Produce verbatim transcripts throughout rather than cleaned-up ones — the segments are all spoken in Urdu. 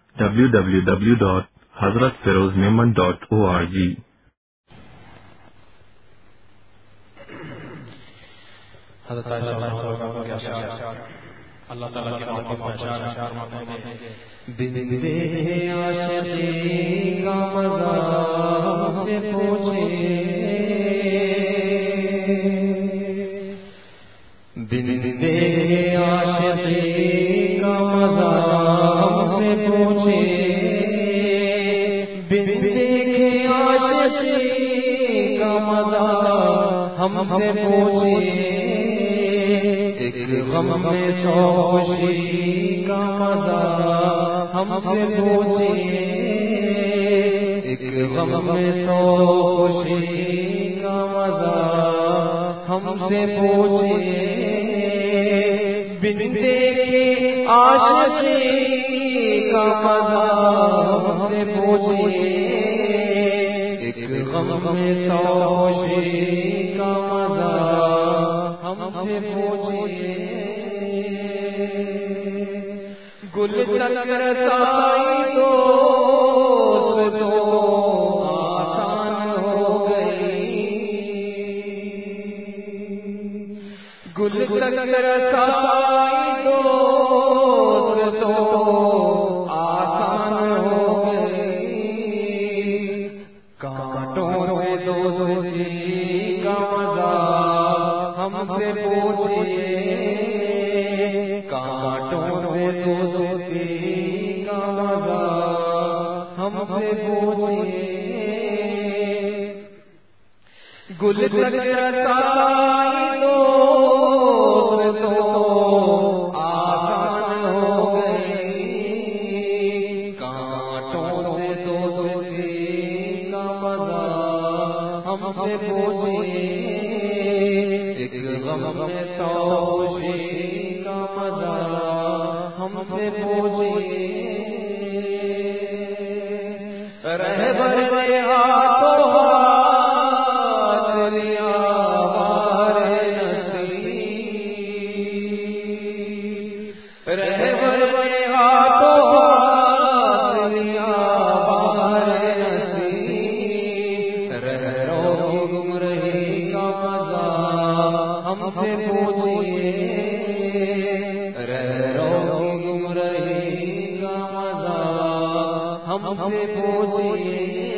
W W W dot Hazrat Feroz Memon dot O R G. Hazrat Ayesha اللہ تعالیٰ کی بات کو پہچان فرماتے ہیں، بندے عاشقی کا مزہ ہم سے پوچھے، بندے عاشقی کا مزہ ہم سے پوچھے، بندے عاشقی کا مزہ ہم سے پوچھے، ایک غم میں سو خوشی کا مزہ ہم سے پوچھے، ایک غم میں سو خوشی کا مزہ ہم سے پوچھے، بندے کی عاشقی کا مزہ ہم سے پوچھے، ایک غم میں سو خوشی کا مزہ ہم سے پوچھے، گل تک رسائی دوست تو آسان ہو گئی، گل تک رسائی دوست تو آسان ہو گئی، کانٹوں سے دوستی کا مزہ ہم سے پوچھے، کانٹوں سے دوستی کا مزہ ہم سے پوچھے، گل تک رسائی دوست تو آسان ہو گئی، کانٹوں سے دوستی کا مزہ ہم سے پوچھے، ایک غم میں سو خوشی کا مزہ ہم سے پوچھے، رہبر نے ہاتھوں ہاتھ لیا بار نصیب، رہبر نے ہاتھوں ہاتھ لیا بار نصیب، رہبروں کی گمراہی کا مزہ ہم سے پوچھے، رہبروں کی گمراہی کا مزہ ہم سے پوچھے،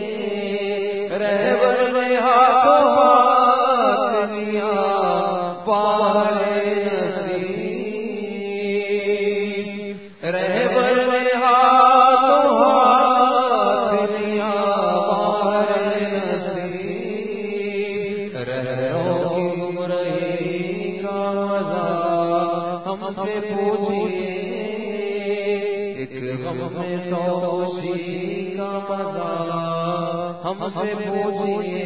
رہبر نے ہاتھوں ہاتھ لیا بار نصیب، رہبر نے ہاتھوں ہاتھ لیا بار نصیب، رہبروں کی گمراہی کا مزہ ہم سے پوچھے، ایک غم میں سو خوشی کا مزہ ہم سے پوچھے،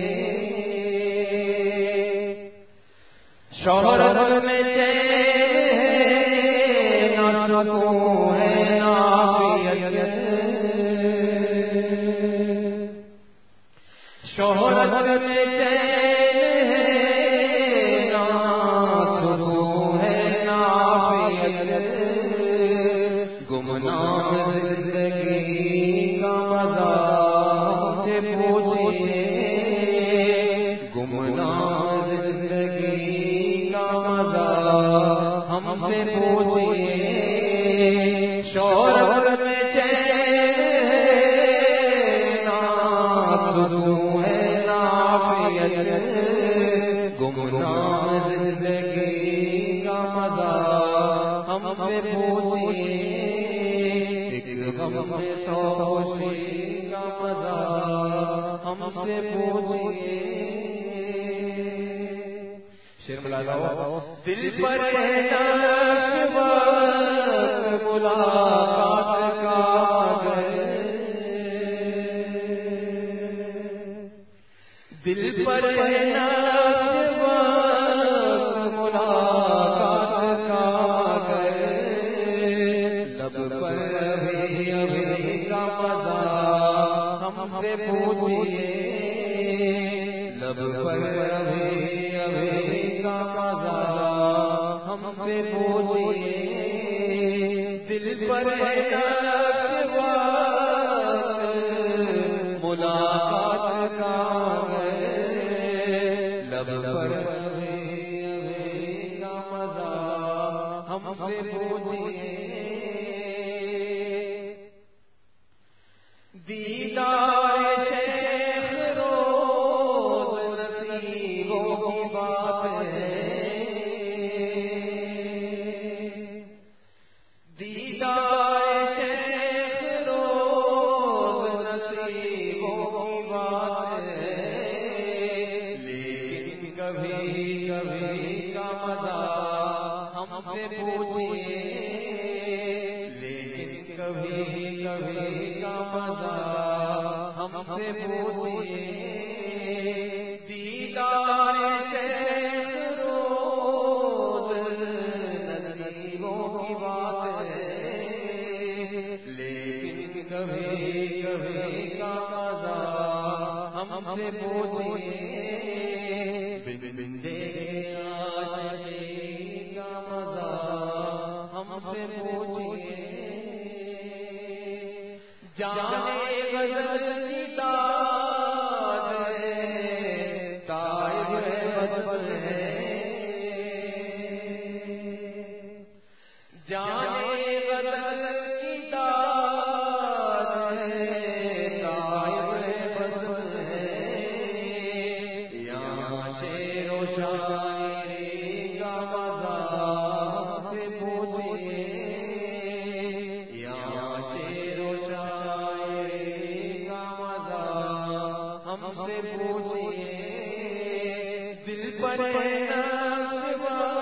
شہرت میں چین ہے نہ سکون ہے نہ عافیت، شہرت میں چین ہے نہ سکون ہے نہ عافیت، گمنام زندگی کا مزہ ہم سے پوچھے، گمنام زندگی کا مزہ ہم سے پوچھے، شہرت میں چین ہے نہ سکون ہے نہ عافیت، گمنام زندگی کا مزہ ہم سے پوچھے، ایک غم میں سو خوشی کا مزہ ہم سے پوچھے، شیر ملا لاؤ، دل پر نقش وقت ملاقات کا گئے، دل پر نقش وقت ملاقات کا گئے، لب پر ابھی ابھی کا مزہ ہم سے پوچھے، لب پر ابھی ابھی کا مزہ ہم سے پوچھے، دل پر نقش دیدار شیخ روز نصیبوں کی بات ہے، دیدار شیخ روز نصیبوں کی بات ہے، لیکن کبھی کبھی کا مزہ ہم سے پوچھئے، لیکن کبھی کبھی کا مزہ ہم سے پوچھئے، دیدار شیخ روز نصیبوں کی بات ہے، لیکن کبھی کبھی کا مزہ ہم سے پوچھئے، بن بن دیکھے عاشقی کا مزہ ہم سے پوچھئے، جانے غزل کی داد ہے، تائب بدبر ہے، جانے غزل کی داد ہے، تائب بدبر ہے، یہاں شعر و شاعری کا مزہ ہم سے پوچھئے، یہاں شعر و شاعری کا مزہ ہم سے پوچھئے، دل پر نقش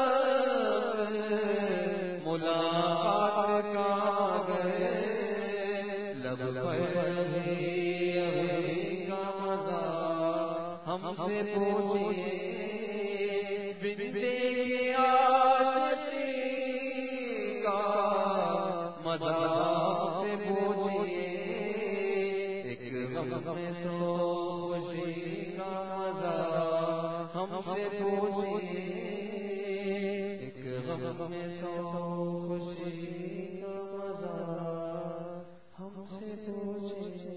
ملاقات کا گئے، لب پر بھی ابھی کا مزہ ہم سے پوچھئے، بن دیکھے عاشقی کا مزہ ہم سے پوچھئے، ایک غم میں سو خوشی کا مزہ ہم سے پوچھئے، ایک غم میں سو خوشی کا مزہ ہم سے پوچھئے۔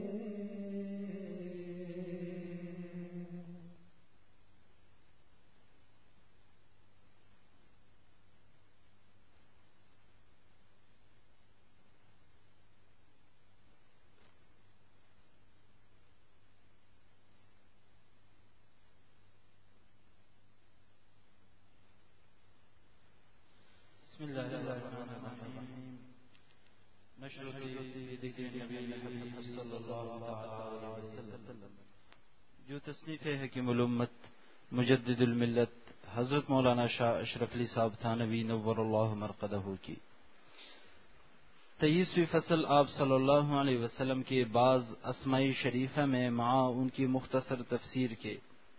بسم اللہ الرحمن الرحیم، نشرت ذکر نبی محمد صلی اللہ علیہ وسلم، جو تصنیف حکیم الامت مجدد الملت حضرت مولانا شاہ اشرف علی صاحب تھانوی نور اللہ مرقدہ کی تیئیسویں فصل آپ صلی اللہ علیہ وسلم کے بعض اسماء شریفہ میں مع ان کی مختصر تفسیر کے،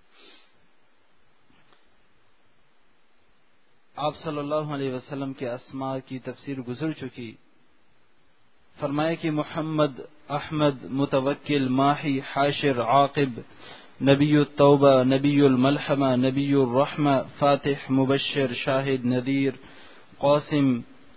آپ صلی اللہ علیہ وسلم کے اسماء کی تفسیر گزر چکی۔ فرمایا کہ محمد، احمد، متوکل، ماہی، حاشر، عاقب، نبی التوبہ، نبی الملحمہ، نبی الرحمہ، فاتح، مبشر، شاہد، نذیر، قاسم،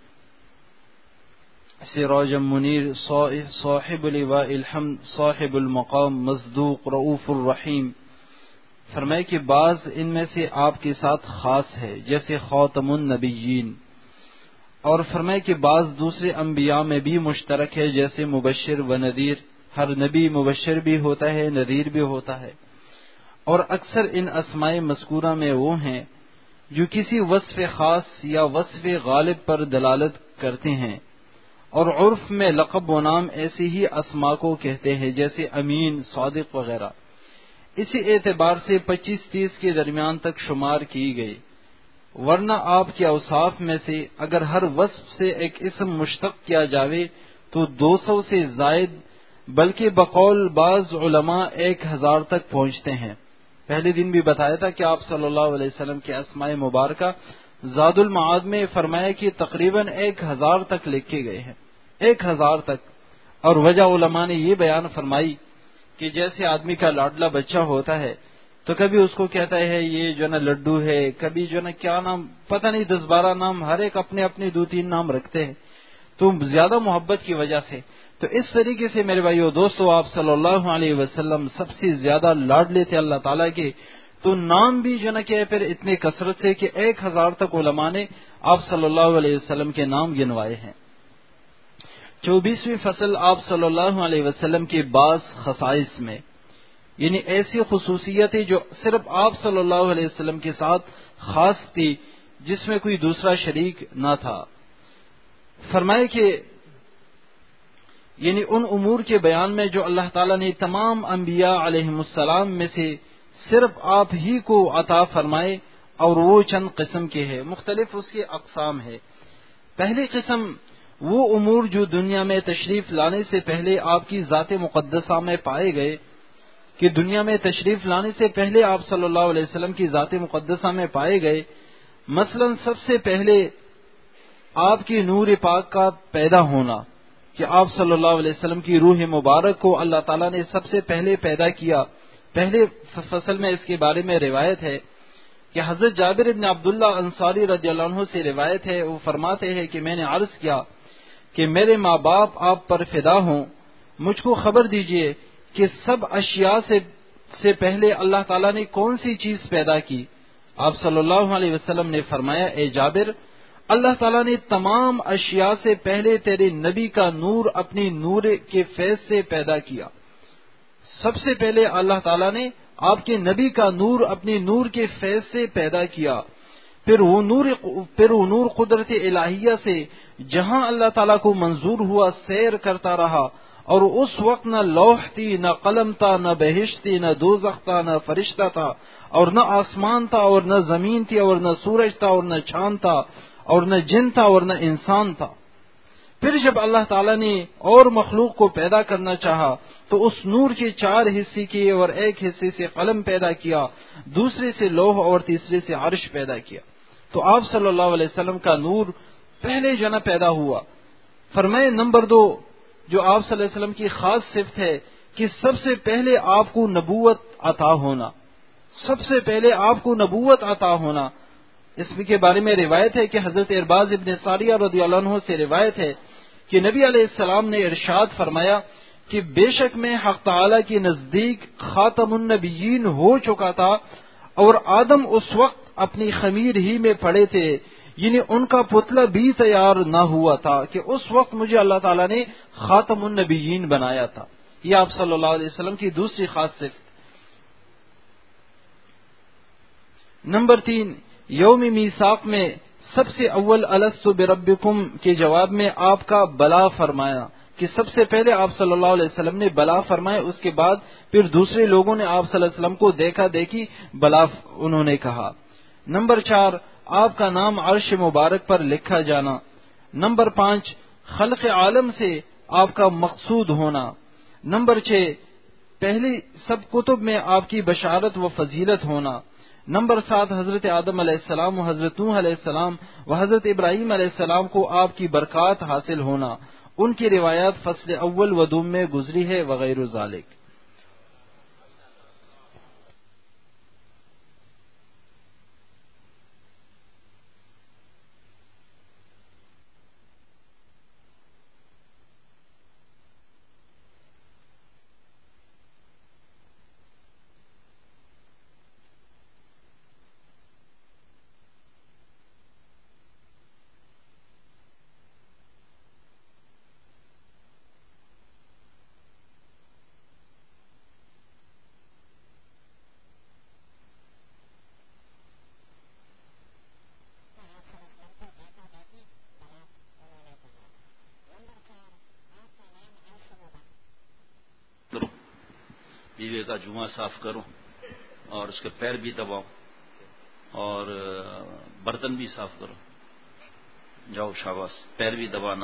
سراج منیر، صاحب لواء الحمد، صاحب المقام، مصدوق، رؤوف الرحیم۔ فرمائے کہ بعض ان میں سے آپ کے ساتھ خاص ہے جیسے خاتم النبیین، اور فرمائے کہ بعض دوسرے انبیاء میں بھی مشترک ہے جیسے مبشر و نذیر، ہر نبی مبشر بھی ہوتا ہے، نذیر بھی ہوتا ہے، اور اکثر ان اسماء مذکورہ میں وہ ہیں جو کسی وصف خاص یا وصف غالب پر دلالت کرتے ہیں، اور عرف میں لقب و نام ایسی ہی اسماء کو کہتے ہیں جیسے امین، صادق وغیرہ، اسی اعتبار سے پچیس تیس کے درمیان تک شمار کی گئی، ورنہ آپ کے اوصاف میں سے اگر ہر وصف سے ایک اسم مشتق کیا جاوے تو دو سو سے زائد، بلکہ بقول بعض علماء ایک ہزار تک پہنچتے ہیں۔ پہلے دن بھی بتایا تھا کہ آپ صلی اللہ علیہ وسلم کے اسماء مبارکہ زاد المعاد میں فرمایا کہ تقریباً ایک ہزار تک لکھے گئے ہیں، ایک ہزار تک، اور وجہ علماء نے یہ بیان فرمائی کہ جیسے آدمی کا لاڈلا بچہ ہوتا ہے تو کبھی اس کو کہتا ہے یہ جو نا لڈو ہے، کبھی جو نا کیا نام، پتہ نہیں دس بارہ نام، ہر ایک اپنے اپنے دو تین نام رکھتے ہیں، تو زیادہ محبت کی وجہ سے۔ تو اس طریقے سے میرے بھائیو دوستو، آپ صلی اللہ علیہ وسلم سب سے زیادہ لاڈلے تھے اللہ تعالیٰ کے، تو نام بھی جو نا کہ پھر اتنے کثرت سے کہ ایک ہزار تک علماء نے آپ صلی اللہ علیہ وسلم کے نام گنوائے ہیں۔ چوبیسویں فصل آپ صلی اللہ علیہ وسلم کے بعض خصائص میں، یعنی ایسی خصوصیتیں جو صرف آپ صلی اللہ علیہ وسلم کے ساتھ خاص تھی، جس میں کوئی دوسرا شریک نہ تھا۔ فرمائے کہ یعنی ان امور کے بیان میں جو اللہ تعالیٰ نے تمام انبیاء علیہم السلام میں سے صرف آپ ہی کو عطا فرمائے، اور وہ چند قسم کے ہیں، مختلف اس کے اقسام ہے۔ پہلی قسم وہ امور جو دنیا میں تشریف لانے سے پہلے آپ کی ذات مقدسہ میں پائے گئے، کہ دنیا میں تشریف لانے سے پہلے آپ صلی اللہ علیہ وسلم کی ذات مقدسہ میں پائے گئے۔ مثلا سب سے پہلے آپ کی نور پاک کا پیدا ہونا، کہ آپ صلی اللہ علیہ وسلم کی روح مبارک کو اللہ تعالیٰ نے سب سے پہلے پیدا کیا۔ پہلے فصل میں اس کے بارے میں روایت ہے کہ حضرت جابر ابن عبداللہ انصاری رضی اللہ عنہ سے روایت ہے، وہ فرماتے ہیں کہ میں نے عرض کیا کہ میرے ماں باپ آپ پر فدا ہوں، مجھ کو خبر دیجئے کہ سب اشیاء سے سے پہلے اللہ تعالیٰ نے کون سی چیز پیدا کی؟ آپ صلی اللہ علیہ وسلم نے فرمایا، اے جابر، اللہ تعالیٰ نے تمام اشیاء سے پہلے تیرے نبی کا نور اپنی نور کے فیض سے پیدا کیا۔ سب سے پہلے اللہ تعالیٰ نے آپ کے نبی کا نور اپنی نور کے فیض سے پیدا کیا، پھر وہ نور پھر وہ نور قدرت الہیہ سے جہاں اللہ تعالیٰ کو منظور ہوا سیر کرتا رہا، اور اس وقت نہ لوح تھی، نہ قلم تھا، نہ بہشت تھی، نہ دوزخ تھا، نہ فرشتہ تھا، اور نہ آسمان تھا، اور نہ زمین تھی، اور نہ سورج تھا، اور نہ چاند تھا، اور نہ جن تھا، اور نہ انسان تھا۔ پھر جب اللہ تعالیٰ نے اور مخلوق کو پیدا کرنا چاہا تو اس نور کے چار حصے کیے، اور ایک حصے سے قلم پیدا کیا، دوسرے سے لوح، اور تیسرے سے عرش پیدا کیا۔ تو آپ صلی اللہ علیہ وسلم کا نور پہلے جنا پیدا ہوا۔ فرمائے نمبر دو، جو آپ صلی اللہ علیہ وسلم کی خاص صفت ہے کہ سب سے پہلے آپ کو نبوت عطا ہونا، سب سے پہلے آپ کو نبوت عطا ہونا۔ اس کے بارے میں روایت ہے کہ حضرت ارباز ابن ساریہ رضی اللہ عنہ سے روایت ہے کہ نبی علیہ السلام نے ارشاد فرمایا کہ بے شک میں حق تعالی کے نزدیک خاتم النبیین ہو چکا تھا، اور آدم اس وقت اپنی خمیر ہی میں پڑے تھے، یعنی ان کا پتلا بھی تیار نہ ہوا تھا کہ اس وقت مجھے اللہ تعالیٰ نے خاتم النبیین بنایا تھا۔ یہ آپ صلی اللہ علیہ وسلم کی دوسری خاص صفت۔ نمبر تین، یوم میثاق میں سب سے اول الست بربکم کے جواب میں آپ کا بلا فرمایا، کہ سب سے پہلے آپ صلی اللہ علیہ وسلم نے بلا فرمایا، اس کے بعد پھر دوسرے لوگوں نے آپ صلی اللہ علیہ وسلم کو دیکھا دیکھی بلا انہوں نے کہا۔ نمبر چار، آپ کا نام عرش مبارک پر لکھا جانا۔ نمبر پانچ، خلق عالم سے آپ کا مقصود ہونا۔ نمبر چھ، پہلی سب کتب میں آپ کی بشارت و فضیلت ہونا۔ نمبر سات، حضرت آدم علیہ السلام و حضرت نوح علیہ السلام و حضرت ابراہیم علیہ السلام کو آپ کی برکات حاصل ہونا۔ ان کی روایات فصل اول و دوم میں گزری ہے وغیرہ ذالک۔ بیوے کا جواں صاف کرو اور اس کے پیر بھی دباؤ اور برتن بھی صاف کرو۔ جاؤ شاباش، پیر بھی دبانا۔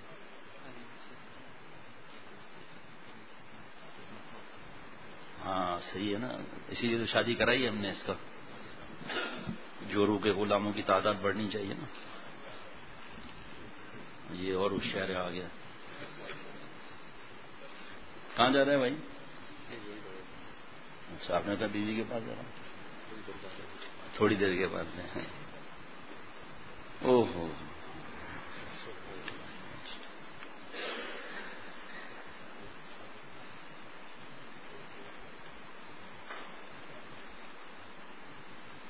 ہاں صحیح ہے نا، اسی لیے تو شادی کرائی ہے ہم نے اس کا، جورو کے غلاموں کی تعداد بڑھنی چاہیے نا۔ یہ اور ہوشیار آ گیا۔ کہاں جا رہے ہیں بھائی؟ اچھا، آپ نے کہا بیوی کے پاس جا رہا ہوں، تھوڑی دیر کے بعد میں۔ او ہو،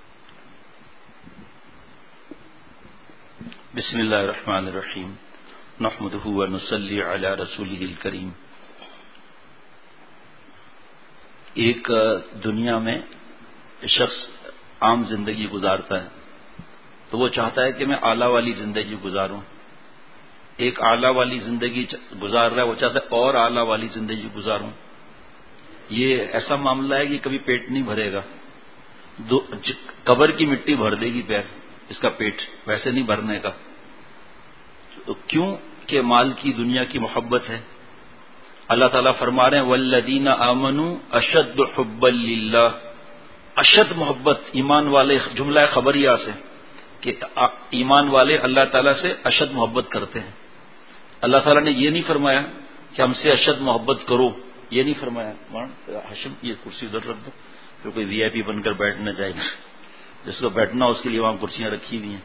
بسم اللہ الرحمن الرحیم۔ نحمده ونصلي على رسوله الكريم. ایک دنیا میں شخص عام زندگی گزارتا ہے تو وہ چاہتا ہے کہ میں اعلیٰ والی زندگی گزاروں. ایک اعلیٰ والی زندگی گزار رہا ہے، وہ چاہتا ہے اور اعلیٰ والی زندگی گزاروں. یہ ایسا معاملہ ہے کہ کبھی پیٹ نہیں بھرے گا. دو قبر کی مٹی بھر دے گی پیر، اس کا پیٹ ویسے نہیں بھرنے کا. کیوں کہ مال کی دنیا کی محبت ہے. اللہ تعالیٰ فرما رہے ہیں والذین آمنوا اشد حبا للہ. اشد محبت ایمان والے، جملہ خبریہ سے کہ ایمان والے اللہ تعالیٰ سے اشد محبت کرتے ہیں. اللہ تعالیٰ نے یہ نہیں فرمایا کہ ہم سے اشد محبت کرو، یہ نہیں فرمایا. ہاشم یہ کرسی ادھر رکھ دو پھر کوئی وی آئی پی بن کر بیٹھ نہ جائے گا. جس کو بیٹھنا اس کے لیے وہاں کرسیاں رکھی ہوئی ہیں.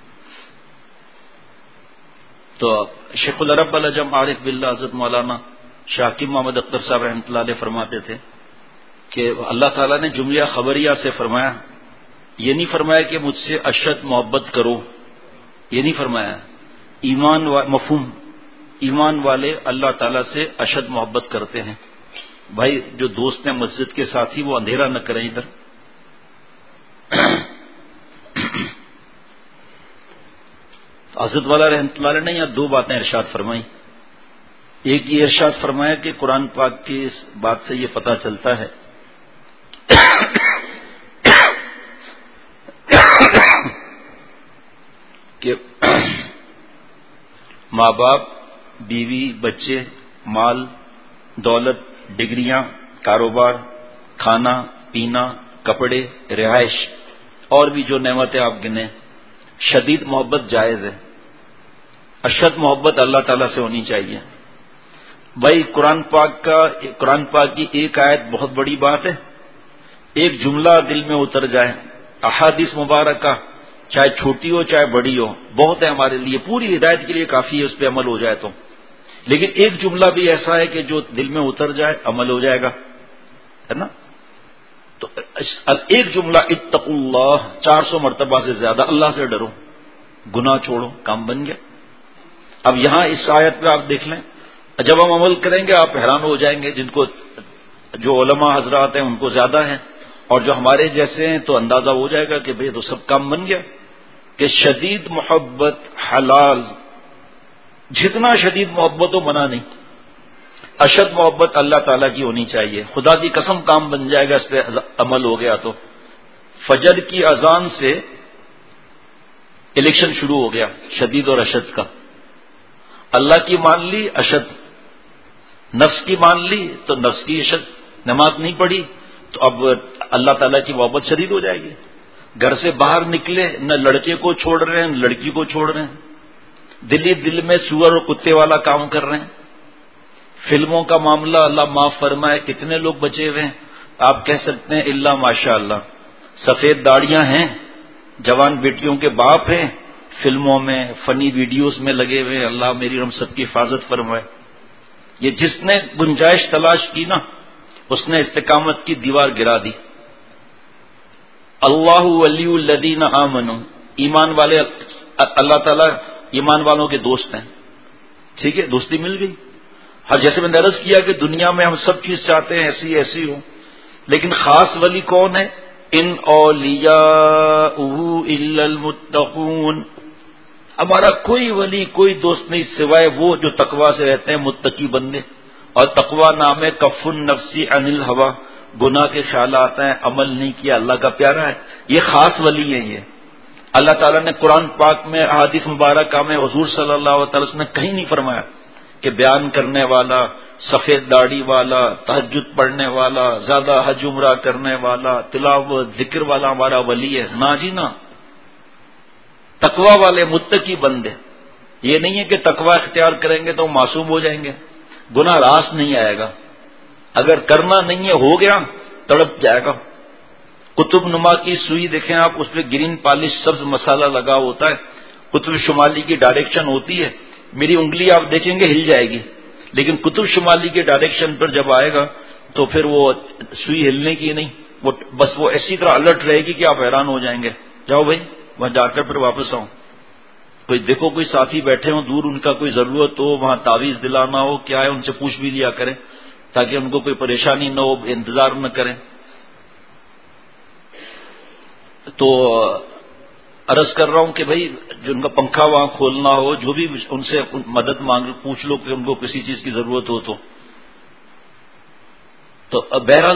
تو شیخ العرب العجم عارف باللہ حضرت مولانا شاہ حکیم محمد اختر صاحب رحمۃ اللہ علیہ فرماتے تھے کہ اللہ تعالیٰ نے جملہ خبریہ سے فرمایا، یہ نہیں فرمایا کہ مجھ سے اشد محبت کرو، یہ نہیں فرمایا. ایمان مفہوم ایمان والے اللہ تعالیٰ سے اشد محبت کرتے ہیں. بھائی جو دوست ہیں مسجد کے ساتھی وہ اندھیرا نہ کریں ادھر. حضرت والا رحمۃ اللہ علیہ نے یہاں دو باتیں ارشاد فرمائی. ایک یہ ارشاد فرمایا کہ قرآن پاک کی اس بات سے یہ پتہ چلتا ہے کہ ماں باپ، بیوی، بچے، مال، دولت، ڈگریاں، کاروبار، کھانا پینا، کپڑے، رہائش اور بھی جو نعمتیں آپ گنیں، شدید محبت جائز ہے. اشد محبت اللہ تعالیٰ سے ہونی چاہیے. بھائی قرآن پاک کا قرآن پاک کی ایک آیت بہت بڑی بات ہے. ایک جملہ دل میں اتر جائے، احادیث مبارکہ چاہے چھوٹی ہو چاہے بڑی ہو بہت ہے ہمارے لیے، پوری ہدایت کے لیے کافی ہے اس پہ عمل ہو جائے تو. لیکن ایک جملہ بھی ایسا ہے کہ جو دل میں اتر جائے عمل ہو جائے گا، ہے نا. تو ایک جملہ اتقوا اللہ، چار سو مرتبہ سے زیادہ اللہ سے ڈرو، گناہ چھوڑو، کام بن گیا. اب یہاں اس آیت پہ آپ دیکھ لیں، جب ہم عمل کریں گے آپ حیران ہو جائیں گے. جن کو جو علماء حضرات ہیں ان کو زیادہ ہیں اور جو ہمارے جیسے ہیں تو اندازہ ہو جائے گا کہ بھئی تو سب کام بن گیا. کہ شدید محبت حلال، جتنا شدید محبت ہو منع نہیں. اشد محبت اللہ تعالیٰ کی ہونی چاہیے. خدا کی قسم کام بن جائے گا اس پہ عمل ہو گیا تو. فجر کی اذان سے الیکشن شروع ہو گیا شدید اور اشد کا. اللہ کی مان لی اشد، نفس کی مان لی تو نفس کی اشد. نماز نہیں پڑھی تو اب اللہ تعالیٰ کی محبت شدید ہو جائے گی. گھر سے باہر نکلے نہ لڑکے کو چھوڑ رہے ہیں نہ لڑکی کو چھوڑ رہے ہیں، دلی دل میں سور اور کتے والا کام کر رہے ہیں. فلموں کا معاملہ اللہ معاف فرمائے کتنے لوگ بچے ہوئے ہیں. آپ کہہ سکتے ہیں اللہ ماشاء اللہ، سفید داڑیاں ہیں، جوان بیٹیوں کے باپ ہیں، فلموں میں فنی ویڈیوز میں لگے ہوئے. اللہ میری ہم سب کی حفاظت فرمائے. یہ جس نے گنجائش تلاش کی نا اس نے استقامت کی دیوار گرا دی. اللہ ولی الذین آمنوا، ایمان والے اللہ تعالیٰ ایمان والوں کے دوست ہیں. ٹھیک ہے، دوستی مل گئی. ہر جیسے میں نے عرض کیا کہ دنیا میں ہم سب چیز چاہتے ہیں ایسی ایسی ہو، لیکن خاص ولی کون ہے؟ ان اولیاءہ الا المتقون. ہمارا کوئی ولی کوئی دوست نہیں سوائے وہ جو تقوی سے رہتے ہیں، متقی بندے. اور تقوی نام ہے کف النفس عن الہوی، گناہ کے خیالات ہیں، عمل نہیں کیا، اللہ کا پیارا ہے. یہ خاص ولی ہے. یہ اللہ تعالیٰ نے قرآن پاک میں احادیث مبارکہ میں حضور صلی اللہ علیہ وسلم نے کہیں نہیں فرمایا کہ بیان کرنے والا، سفید داڑھی والا، تہجد پڑھنے والا، زیادہ حج عمرہ کرنے والا، تلاوت ذکر والا ہمارا ولی ہے. نہ جی نہ، تقوی والے متقی بندے. یہ نہیں ہے کہ تقوی اختیار کریں گے تو معصوم ہو جائیں گے، گناہ راس نہیں آئے گا. اگر کرنا نہیں ہے ہو گیا تڑپ جائے گا. قطب نما کی سوئی دیکھیں آپ، اس پہ گرین پالش سبز مسالہ لگا ہوتا ہے. قطب شمالی کی ڈائریکشن ہوتی ہے، میری انگلی آپ دیکھیں گے ہل جائے گی، لیکن قطب شمالی کے ڈائریکشن پر جب آئے گا تو پھر وہ سوئی ہلنے کی نہیں، وہ بس وہ ایسی طرح الرٹ رہے گی کہ آپ حیران ہو جائیں گے. جاؤ بھائی وہاں جا کر پھر واپس آؤں. کوئی دیکھو کوئی ساتھی بیٹھے ہوں دور، ان کا کوئی ضرورت ہو، وہاں تعویذ دلانا ہو، کیا ہے ان سے پوچھ بھی لیا کریں تاکہ ان کو کوئی پریشانی نہ ہو، انتظار نہ کریں. تو عرض کر رہا ہوں کہ بھائی جن کا پنکھا وہاں کھولنا ہو، جو بھی ان سے مدد مانگ پوچھ لو کہ ان کو کسی چیز کی ضرورت ہو تو. تو بہرحال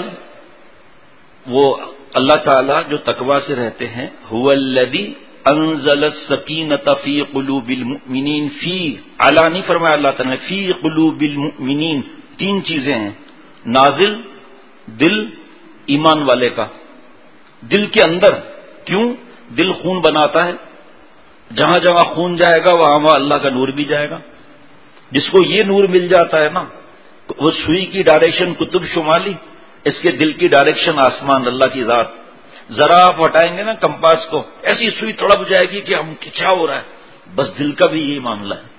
وہ اللہ تعالیٰ جو تقوی سے رہتے ہیں، هو الذی انزل السکینۃ فی قلوب المؤمنین، فی اعلیٰ نہیں فرمایا اللہ تعالیٰ نے، فی قلوب المؤمنین. تین چیزیں ہیں، نازل دل ایمان والے کا، دل کے اندر. کیوں؟ دل خون بناتا ہے، جہاں جہاں خون جائے گا وہاں وہاں اللہ کا نور بھی جائے گا. جس کو یہ نور مل جاتا ہے نا، وہ سوئی کی ڈائریکشن قطب شمالی، اس کے دل کی ڈائریکشن آسمان، اللہ کی ذات. ذرا آپ ہٹائیں گے نا کمپاس کو، ایسی سوئی تڑپ جائے گی کہ ہم کیا ہو رہا ہے. بس دل کا بھی یہی معاملہ ہے،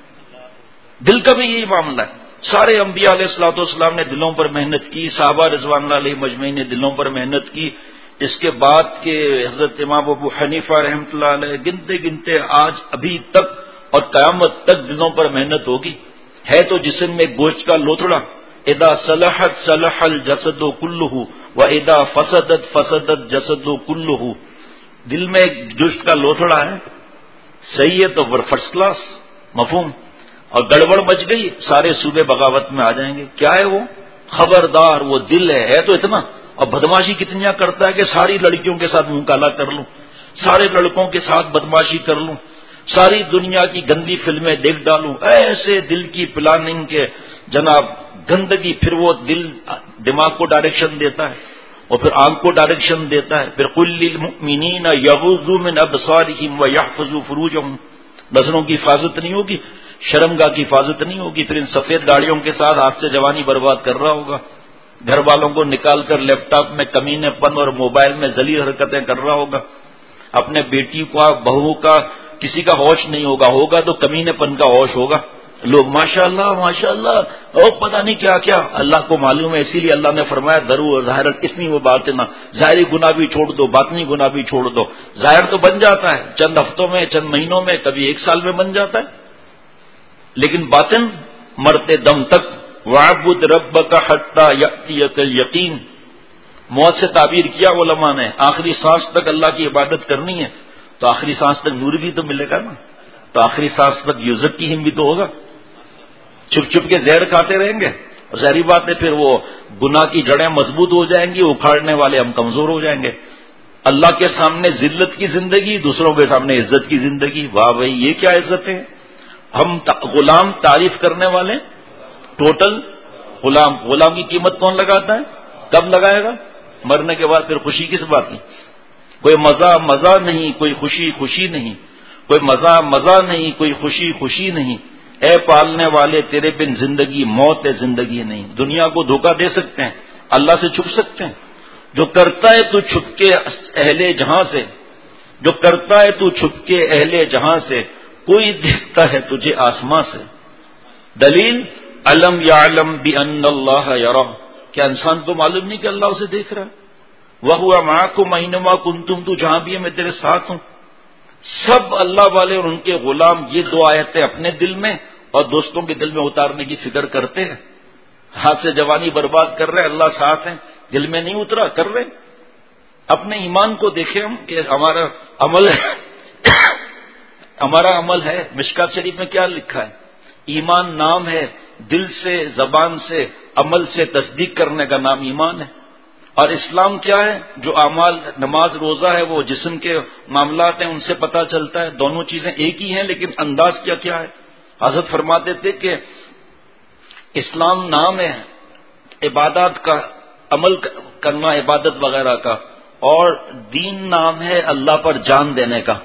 دل کا بھی یہی معاملہ ہے. سارے انبیاء علیہ الصلوۃ والسلام نے دلوں پر محنت کی، صحابہ رضوان اللہ علیہ مجمعین نے دلوں پر محنت کی. اس کے بعد کے حضرت امام ابو حنیفہ رحمۃ اللہ علیہ گنتے گنتے آج ابھی تک اور قیامت تک دلوں پر محنت ہوگی. ہے تو جسم میں گوشت کا لوتھڑا، اذا صلحت صلح الجسد کلہ و اذا فسدت فسدت جسد کلہ. دل میں گوشت کا لوتھڑا ہے، صحیح ہے تو فرسٹ کلاس مفہوم، اور گڑبڑ مچ گئی سارے صوبے بغاوت میں آ جائیں گے. کیا ہے وہ؟ خبردار وہ دل ہے. ہے تو اتنا، اور بدماشی کتنیاں کرتا ہے کہ ساری لڑکیوں کے ساتھ منہ کالا کر لوں، سارے لڑکوں کے ساتھ بدماشی کر لوں، ساری دنیا کی گندی فلمیں دیکھ ڈالوں. ایسے دل کی پلاننگ کے جناب گندگی. پھر وہ دل دماغ کو ڈائریکشن دیتا ہے اور پھر آنکھ کو ڈائریکشن دیتا ہے. پھر قل للمؤمنین یغضوا من ابصارہم ویحفظوا فروجہم. نظروں کی حفاظت نہیں ہوگی، شرمگاہ کی حفاظت نہیں ہوگی، پھر ان سفید داڑیوں کے ساتھ ہاتھ سے جوانی برباد کر رہا ہوگا، گھر والوں کو نکال کر لیپ ٹاپ میں کمینے پن اور موبائل میں ذلیل حرکتیں کر رہا ہوگا. اپنے بیٹی کا بہو کا کسی کا ہوش نہیں ہوگا، ہوگا تو کمینے پن کا ہوش ہوگا. لوگ ماشاء اللہ ماشاء اللہ او پتہ نہیں کیا کیا. اللہ کو معلوم ہے، اسی لیے اللہ نے فرمایا درو اور ظاہر اتنی وہ باتیں نہ، ظاہری گناہ بھی چھوڑ دو، باطنی گناہ بھی چھوڑ دو. ظاہر تو بن جاتا ہے چند ہفتوں میں، چند مہینوں میں، کبھی ایک سال میں بن جاتا ہے، لیکن باطن مرتے دم تک. وَاعْبُدْ رَبَّكَ حَتَّى يَأْتِيَكَ الْيَقِينُ. موت سے تعبیر کیا علماء نے، آخری سانس تک اللہ کی عبادت کرنی ہے تو آخری سانس تک نور بھی تو ملے گا نا، تو آخری سانس تک یوزر کی ہم بھی تو ہوگا. چھپ چھپ کے زہر کھاتے رہیں گے اور ظاہری بات ہے پھر وہ گناہ کی جڑیں مضبوط ہو جائیں گی، اکھاڑنے والے ہم کمزور ہو جائیں گے. اللہ کے سامنے ذلت کی زندگی، دوسروں کے سامنے عزت کی زندگی. واہ بھائی یہ کیا عزت ہے. ہم غلام تعریف کرنے والے، ٹوٹل غلام. غلام کی قیمت کون لگاتا ہے؟ کب لگائے گا؟ مرنے کے بعد. پھر خوشی کس بات کی؟ کوئی مزہ مزہ نہیں، کوئی خوشی خوشی نہیں، کوئی مزہ مزہ نہیں، کوئی خوشی خوشی نہیں. اے پالنے والے تیرے بن زندگی موت ہے، زندگی نہیں. دنیا کو دھوکہ دے سکتے ہیں، اللہ سے چھپ سکتے ہیں. جو کرتا ہے تو چھپ کے اہل جہاں سے، جو کرتا ہے تو چھپ کے اہل جہاں سے، کوئی دیکھتا ہے تجھے آسماں سے. دلیل علم یعلم بان اللہ یرا. کیا انسان کو معلوم نہیں کہ اللہ اسے دیکھ رہا ہے؟ وَهُوَ مَعَكُمْ أَيْنَمَا كُنتُمْ. تو جہاں بھی ہے میں تیرے ساتھ ہوں. سب اللہ والے اور ان کے غلام یہ دو آیتیں اپنے دل میں اور دوستوں کے دل میں اتارنے کی فکر کرتے ہیں. ہاتھ سے جوانی برباد کر رہے، اللہ ساتھ ہیں، دل میں نہیں اترا، کر رہے. اپنے ایمان کو دیکھیں ہم کہ ہمارا عمل ہے ہمارا عمل ہے. مشکات شریف میں کیا لکھا ہے؟ ایمان نام ہے، دل سے زبان سے عمل سے تصدیق کرنے کا نام ایمان ہے. اور اسلام کیا ہے؟ جو اعمال نماز روزہ ہے وہ جسم کے معاملات ہیں، ان سے پتہ چلتا ہے. دونوں چیزیں ایک ہی ہیں لیکن انداز کیا کیا ہے. حضرت فرماتے تھے کہ اسلام نام ہے عبادات کا، عمل کرنا عبادت وغیرہ کا، اور دین نام ہے اللہ پر جان دینے کا.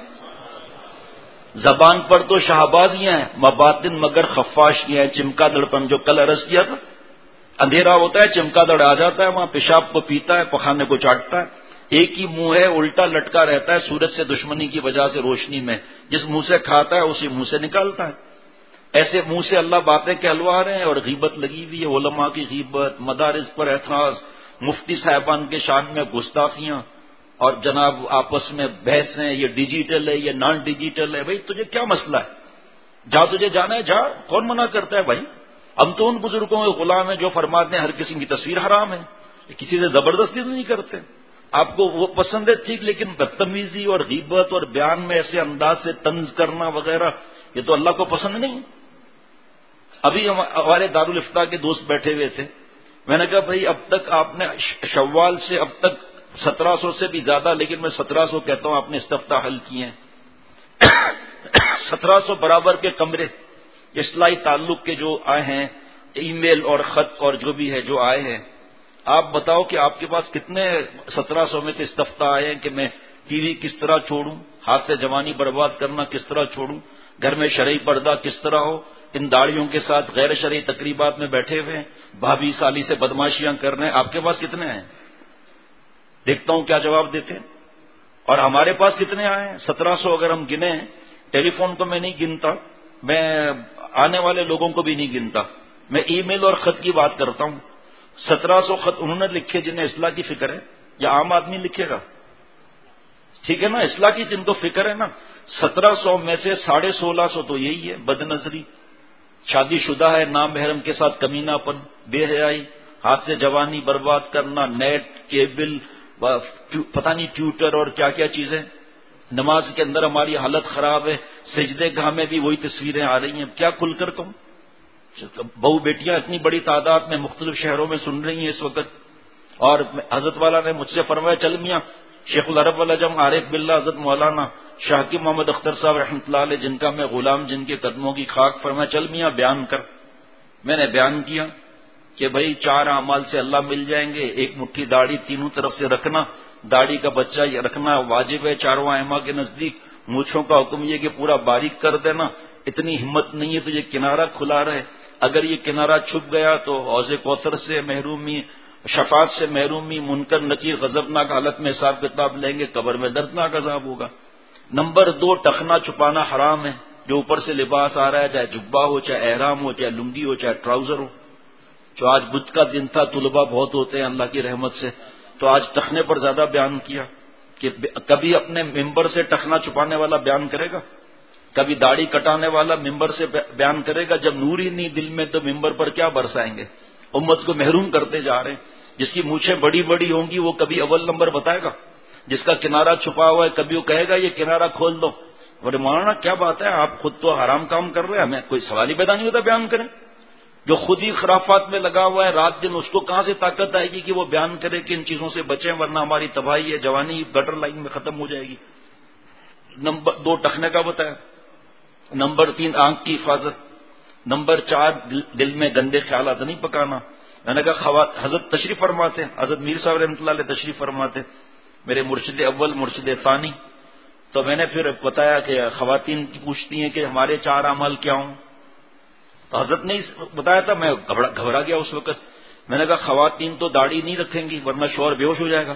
زبان پر تو شہبازیاں ہیں، مباطن مگر خفاشیاں ہیں. چمکا دڑپن جو کل عرض کیا تھا، اندھیرا ہوتا ہے چمکا دڑ آ جاتا ہے، وہاں پیشاب کو پیتا ہے، پخانے کو چاٹتا ہے. ایک ہی منہ ہے، الٹا لٹکا رہتا ہے سورج سے دشمنی کی وجہ سے روشنی میں. جس منہ سے کھاتا ہے اسی منہ سے نکالتا ہے. ایسے منہ سے اللہ باتیں کہلوا رہے ہیں اور غیبت لگی ہوئی ہے. علماء کی غیبت، مدارس پر اعتراض، مفتی صاحبان کے شان میں گستاخیاں. اور جناب آپس میں بحث ہیں یہ ڈیجیٹل ہے یہ نان ڈیجیٹل ہے. بھائی تجھے کیا مسئلہ ہے؟ جا تجھے جانا ہے جا, کون منع کرتا ہے بھائی؟ ہم تو ان بزرگوں کے غلام ہیں جو فرماتے ہیں ہر قسم کی تصویر حرام ہے, کسی سے زبردستی تو نہیں کرتے. آپ کو وہ پسند ہے ٹھیک, لیکن بدتمیزی اور غیبت اور بیان میں ایسے انداز سے طنز کرنا وغیرہ یہ تو اللہ کو پسند نہیں. ابھی ہمارے دارالفتاح کے دوست بیٹھے ہوئے تھے, میں نے کہا بھائی اب تک آپ نے شوال سے اب تک سترہ سو سے بھی زیادہ, لیکن میں سترہ سو کہتا ہوں, آپ نے استفتاح حل کیے ہیں. سترہ سو برابر کے کمرے اصلاحی تعلق کے جو آئے ہیں, ای میل اور خط اور جو بھی ہے جو آئے ہیں, آپ بتاؤ کہ آپ کے پاس کتنے سترہ سو میں سے استفتاح آئے ہیں کہ میں ٹی وی کس طرح چھوڑوں, ہاتھ سے جوانی برباد کرنا کس طرح چھوڑوں, گھر میں شرعی پردہ کس طرح ہو, ان داڑیوں کے ساتھ غیر شرعی تقریبات میں بیٹھے ہوئے ہیں, بھابھی سالی سے بدماشیاں کر رہے ہیں. آپ کے پاس کتنے ہیں؟ دیکھتا ہوں کیا جواب دیتے ہیں. اور ہمارے پاس کتنے آئے ہیں؟ سترہ سو اگر ہم گنے. ٹیلی فون کو میں نہیں گنتا, میں آنے والے لوگوں کو بھی نہیں گنتا, میں ای میل اور خط کی بات کرتا ہوں. سترہ سو خط انہوں نے لکھے جنہیں اصلاح کی فکر ہے, یا عام آدمی لکھے گا؟ ٹھیک ہے نا, اصلاح کی جن کو فکر ہے نا. سترہ سو میں سے ساڑھے سولہ سو تو یہی ہے, بد نظری, شادی شدہ ہے, نام محرم کے ساتھ کمینہ پن, بے حیائی, ہاتھ سے جوانی برباد کرنا, نیٹ کیبل, پتہ نہیں ٹیوٹر اور کیا کیا چیزیں. نماز کے اندر ہماری حالت خراب ہے, سجدے گاہ میں بھی وہی تصویریں آ رہی ہیں. کیا کھل کر کہوں؟ بہو بیٹیاں اتنی بڑی تعداد میں مختلف شہروں میں سن رہی ہیں اس وقت. اور حضرت والا نے مجھ سے فرمایا چل میاں شیخ العرب والعجم عارف باللہ حضرت مولانا شاہ محمد اختر صاحب رحمۃ اللہ علیہ, جن کا میں غلام, جن کے قدموں کی خاک, فرمایا چل میاں بیان کر. میں نے بیان کیا کہ بھائی چار اعمال سے اللہ مل جائیں گے. ایک مٹھی داڑھی تینوں طرف سے رکھنا, داڑھی کا بچہ رکھنا واجب ہے چاروں ائمہ کے نزدیک. مونچھوں کا حکم یہ کہ پورا باریک کر دینا. اتنی ہمت نہیں ہے تو یہ کنارہ کھلا رہے, اگر یہ کنارہ چھپ گیا تو حوض کوثر سے محرومی, شفاعت سے محرومی, منکر نکیر غضبناک حالت میں حساب کتاب لیں گے, قبر میں دردناک عذاب ہوگا. نمبر دو, ٹخنا چھپانا حرام ہے. جو اوپر سے لباس آ رہا ہے, چاہے جبہ ہو, چاہے احرام ہو, چاہے لنگی ہو, چاہے ٹراؤزر ہو. جو آج بدھ کا دن تھا, طلباء بہت ہوتے ہیں اللہ کی رحمت سے, تو آج ٹخنے پر زیادہ بیان کیا کہ کبھی اپنے ممبر سے ٹخنا چھپانے والا بیان کرے گا, کبھی داڑھی کٹانے والا ممبر سے بیان کرے گا. جب نور ہی نہیں دل میں تو ممبر پر کیا برسائیں گے؟ امت کو محروم کرتے جا رہے ہیں. جس کی مونچھیں بڑی بڑی ہوں گی وہ کبھی اول نمبر بتائے گا, جس کا کنارہ چھپا ہوا ہے کبھی وہ کہے گا یہ کنارہ کھول دو. بولے مولانا کیا بات ہے, آپ خود تو حرام کام کر رہے ہیں, ہمیں کوئی سوال ہی پیدا نہیں ہوتا بیان کریں. جو خود ہی خرافات میں لگا ہوا ہے رات دن, اس کو کہاں سے طاقت آئے گی کہ وہ بیان کرے کہ ان چیزوں سے بچیں, ورنہ ہماری تباہی ہے, جوانی گٹر لائن میں ختم ہو جائے گی. نمبر دو, ٹخنے کا بتایا. نمبر تین, آنکھ کی حفاظت. نمبر چار, دل میں گندے خیالات نہیں پکانا. میں نے کہا حضرت تشریف فرماتے, حضرت میر صاحب رحمۃ اللہ علیہ تشریف فرماتے, میرے مرشد اول مرشد ثانی. تو میں نے پھر بتایا کہ خواتین کی پوچھتی ہیں کہ ہمارے چار اعمال کیا ہوں, تو حضرت نے بتایا تھا, میں گھبرا گیا اس وقت. میں نے کہا خواتین تو داڑھی نہیں رکھیں گی ورنہ شوہر بے ہوش ہو جائے گا.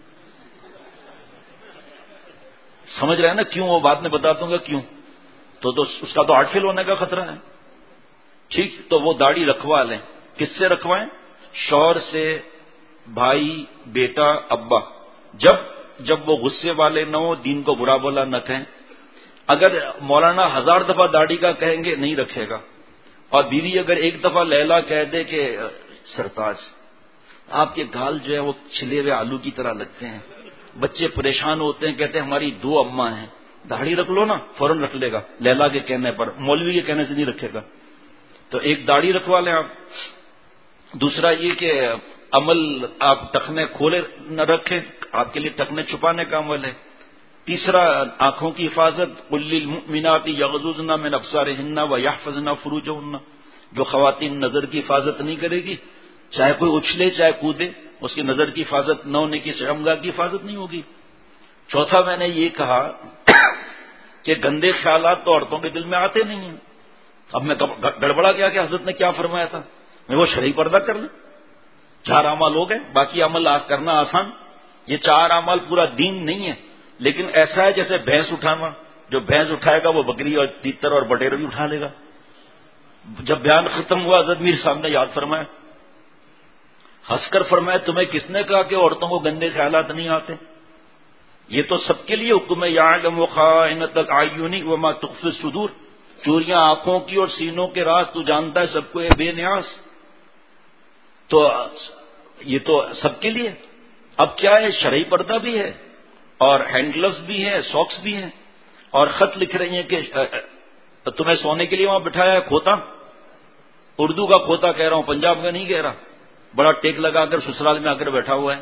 سمجھ رہے ہیں نا کیوں, وہ بعد میں بتا دوں گا کیوں. تو, تو اس کا تو آرٹ فیل ہونے کا خطرہ ہے. ٹھیک, تو وہ داڑھی رکھوا لیں. کس سے رکھوائیں؟ شوہر سے, بھائی, بیٹا, ابا. جب جب وہ غصے والے نہ ہو, دین کو برا بولا نہ کہیں. اگر مولانا ہزار دفعہ داڑھی کا کہیں گے نہیں رکھے گا. اور بیوی اگر ایک دفعہ لیلا کہہ دے کہ سرتاج آپ کے گال جو ہے وہ چھلے ہوئے آلو کی طرح لگتے ہیں, بچے پریشان ہوتے ہیں, کہتے ہیں ہماری دو اماں ہیں, داڑھی رکھ لو نا, فوراً رکھ لے گا لیلا کے کہنے پر, مولوی کے کہنے سے نہیں رکھے گا. تو ایک داڑھی رکھوا لیں آپ. دوسرا یہ کہ عمل آپ ٹخنے کھولے نہ رکھیں, آپ کے لیے ٹخنے چھپانے کا عمل ہے. تیسرا, آنکھوں کی حفاظت. قل للمؤمنات یغضضن من ابصارهن ويحفظن فروجهن. جو خواتین نظر کی حفاظت نہیں کرے گی, چاہے کوئی اچھلے چاہے کودے, اس کی نظر کی حفاظت نہ ہونے کی, شرمگاہ کی حفاظت نہیں ہوگی. چوتھا میں نے یہ کہا کہ گندے خیالات تو عورتوں کے دل میں آتے نہیں ہیں. اب میں گڑبڑا گیا کہ حضرت نے کیا فرمایا تھا, میں وہ شرعی پردہ کر لیں. چار اعمال ہو گئے, باقی عمل کرنا آسان. یہ چار اعمال پورا دین نہیں ہے, لیکن ایسا ہے جیسے بھینس اٹھانا. جو بھینس اٹھائے گا وہ بکری اور تیتر اور بٹیر بھی اٹھا لے گا. جب بیان ختم ہوا حضرت میر صاحب نے یاد فرمایا, ہنس کر فرمایا تمہیں کس نے کہا کہ عورتوں کو گندے خیالات نہیں آتے؟ یہ تو سب کے لیے حکم ہے، یعلم خائنۃ الاعین وما تخفی الصدور، چوریاں آنکھوں کی اور سینوں کے راز تو جانتا ہے سب کو، ہے بے نیاز. تو یہ تو سب کے لیے. اب کیا ہے، شرعی پردہ بھی ہے اور ہینڈ گلوز بھی ہے، ساکس بھی ہیں، اور خط لکھ رہی ہیں کہ تمہیں سونے کے لیے وہاں بٹھایا ہے کھوتا. اردو کا کھوتا کہہ رہا ہوں، پنجاب کا نہیں کہہ رہا. بڑا ٹیک لگا کر سسرال میں آ کر بیٹھا ہوا ہے،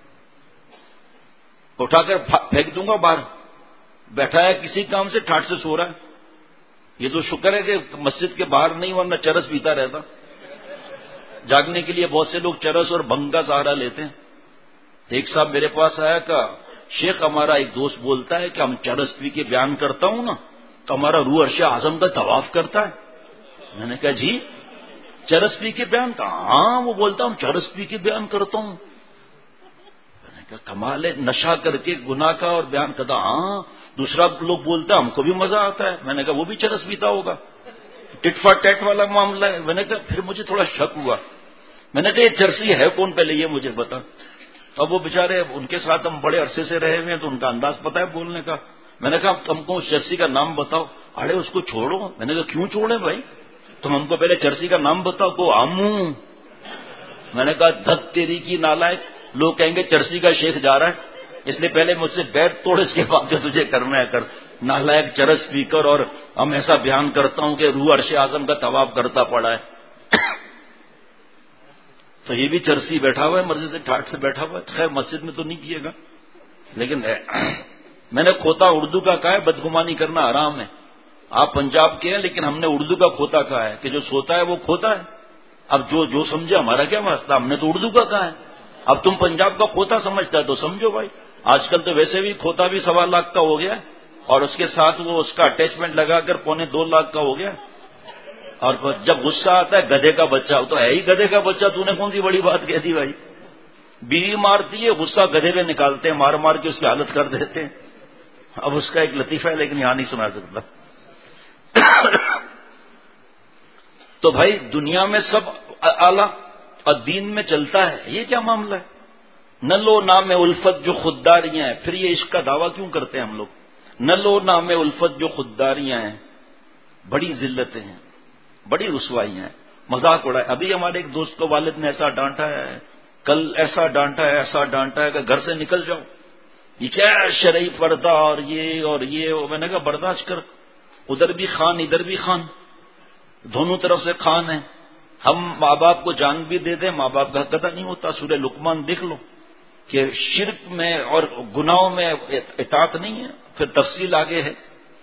اٹھا کر پھینک دوں گا باہر. بیٹھا ہے کسی کام سے، ٹھاٹ سے سو رہا ہے. یہ تو شکر ہے کہ مسجد کے باہر نہیں، ورنہ چرس پیتا رہتا. جاگنے کے لیے بہت سے لوگ چرس اور بھنگ کا سہارا لیتے ہیں. ایک صاحب میرے پاس آیا کہ شیخ ہمارا ایک دوست بولتا ہے کہ ہم چرس پی کے بیان کرتا ہوں نا تو ہمارا روح عرش اعظم کا طواف کرتا ہے. میں نے کہا جی چرس پی کے بیان کا؟ ہاں وہ بولتا ہوں چرس پی کے بیان کرتا ہوں. میں نے کہا کمال ہے، نشہ کر کے گناہ کا اور بیان کرتا. ہاں دوسرا لوگ بولتا ہم کو بھی مزہ آتا ہے. میں نے کہا وہ بھی چرس پیتا ہوگا. ٹٹ فار ٹیٹ والا معاملہ ہے. میں نے کہا پھر مجھے تھوڑا شک ہوا. میں نے کہا یہ چرسی ہے کون، پہلے یہ مجھے بتا. اب وہ بےچارے ان کے ساتھ ہم بڑے عرصے سے رہے ہوئے ہیں تو ان کا انداز پتا ہے بولنے کا. میں نے کہا تم کو اس چرسی کا نام بتاؤ. ارے اس کو چھوڑو. میں نے کہا کیوں چھوڑے بھائی، تم ہم کو پہلے چرسی کا نام بتاؤ. کو آمو. میں نے کہا دھت تیری کی نالائق، لوگ کہیں گے چرسی کا شیخ جا رہا ہے، اس لیے پہلے مجھ سے بیت توڑ، اس کے بعد جو تجھے کرنا ہے کر. نالائق چرس پی کر اور ہم ایسا بیان کرتا ہوں کہ روح عرش اعظم کا طواف کرتا پڑا ہے. تو یہ بھی چرسی بیٹھا ہوا ہے، مرضی سے ٹھاٹ سے بیٹھا ہوا ہے. خیر مسجد میں تو نہیں پیے گا، لیکن میں نے کھوتا اردو کا کہا ہے، بدگمانی کرنا حرام ہے. آپ پنجاب کے ہیں لیکن ہم نے اردو کا کھوتا کہا ہے کہ جو سوتا ہے وہ کھوتا ہے. اب جو جو سمجھے ہمارا کیا واسطہ، ہم نے تو اردو کا کہا ہے. اب تم پنجاب کا کھوتا سمجھتا ہے تو سمجھو بھائی. آج کل تو ویسے بھی کھوتا بھی سوا لاکھ کا ہو گیا ہے، اور اس کے ساتھ وہ اس کا اٹیچمنٹ لگا کر پونے دو لاکھ کا ہو گیا. اور جب غصہ آتا ہے گدھے کا بچہ، تو ہے ہی گدھے کا بچہ، تو نے کون سی بڑی بات کہہ دی بھائی. بیوی مارتی ہے، غصہ گدھے پہ نکالتے ہیں، مار مار کے اس کی حالت کر دیتے ہیں. اب اس کا ایک لطیفہ ہے لیکن یہاں نہیں سنا سکتا. تو بھائی دنیا میں سب اعلیٰ اور دین میں چلتا ہے. یہ کیا معاملہ ہے؟ نہ لو نام الفت جو خودداریاں ہیں. پھر یہ عشق کا دعویٰ کیوں کرتے ہیں ہم لوگ؟ نہ لو نام الفت جو خودداریاں ہیں. بڑی ذلتیں ہیں، بڑی رسوائیاں ہیں، مذاق اڑائے. ابھی ہمارے ایک دوست کو والد نے ایسا ڈانٹا ہے، کل ایسا ڈانٹا ہے ایسا ڈانٹا ہے کہ گھر سے نکل جاؤ. یہ کیا شرعی پردہ اور یہ اور یہ. میں نے کہا برداشت کر، ادھر بھی خان ادھر بھی خان، دونوں طرف سے خان ہے. ہم ماں باپ کو جان بھی دے دیں، ماں باپ کا حق ادا نہیں ہوتا. سورہ لقمان دیکھ لو کہ شرک میں اور گناہوں میں اطاعت نہیں ہے. پھر تفصیل آگے ہے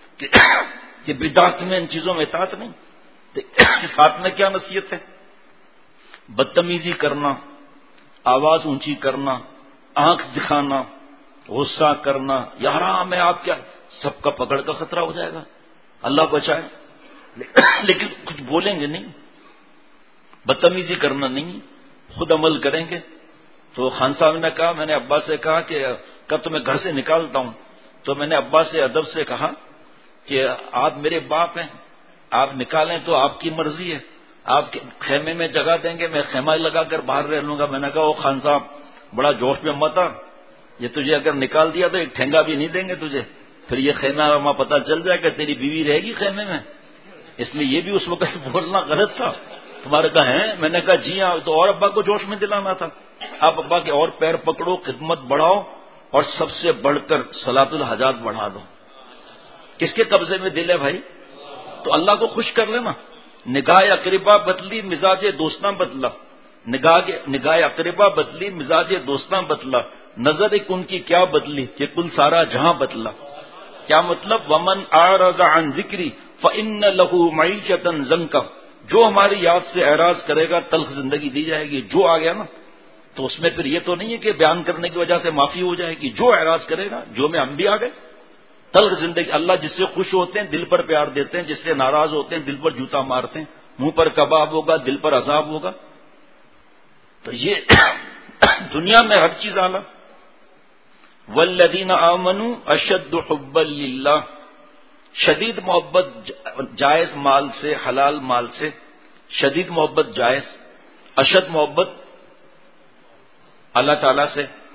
کہ بدعت میں ان چیزوں میں اطاعت نہیں. اس ہاتھ میں کیا نصیحت ہے؟ بدتمیزی کرنا، آواز اونچی کرنا، آنکھ دکھانا، غصہ کرنا. یا حرام ہے آپ کیا، سب کا پکڑ کا خطرہ ہو جائے گا، اللہ بچائے. لیکن کچھ بولیں گے نہیں، بدتمیزی کرنا نہیں، خود عمل کریں گے. تو خان صاحب نے کہا، میں نے ابا سے کہا کہ کب تو میں گھر سے نکالتا ہوں، تو میں نے ابا سے ادب سے کہا کہ آپ میرے باپ ہیں، آپ نکالیں تو آپ کی مرضی ہے. آپ خیمے میں جگہ دیں گے، میں خیمہ لگا کر باہر رہ لوں گا. میں نے کہا وہ خان صاحب بڑا جوش میں مت آ، یہ تجھے اگر نکال دیا تو ایک ٹھینگا بھی نہیں دیں گے تجھے. پھر یہ خیمہ وہاں پتہ چل جائے کہ تیری بیوی رہے گی خیمے میں. اس لیے یہ بھی اس وقت بولنا غلط تھا. تمہارے کہا ہے؟ میں نے کہا جی ہاں. تو اور ابا کو جوش میں دلانا تھا. آپ ابا کے اور پیر پکڑو، خدمت بڑھاؤ، اور سب سے بڑھ کر صلاۃ الحاجات بڑھا دو. کس کے قبضے میں دل ہے بھائی؟ تو اللہ کو خوش کر لینا. نگاہ اقربا بدلی مزاج دوستاں بدلا، نگاہ نگاہ اقربا بدلی مزاج دوستاں بدلا، نظر ایک ان کی کیا بدلی کہ کل سارا جہاں بدلا. کیا مطلب؟ ومن اعرض عن ذکری فإن له معیشۃ ضنکا. جو ہماری یاد سے اعراض کرے گا تلخ زندگی دی جائے گی. جو آ گیا نا تو اس میں پھر یہ تو نہیں ہے کہ بیان کرنے کی وجہ سے معافی ہو جائے گی. جو اعراض کرے گا، جو میں ہم بھی آ گئے. تلخ زندگی. اللہ جس سے خوش ہوتے ہیں دل پر پیار دیتے ہیں، جس سے ناراض ہوتے ہیں دل پر جوتا مارتے ہیں. منہ پر کباب ہوگا، دل پر عذاب ہوگا. تو یہ دنیا میں ہر چیز اعلیٰ. والذین آمنوا اشد حبا للہ. شدید محبت جائز مال سے، حلال مال سے شدید محبت جائز. اشد محبت اللہ تعالیٰ سے.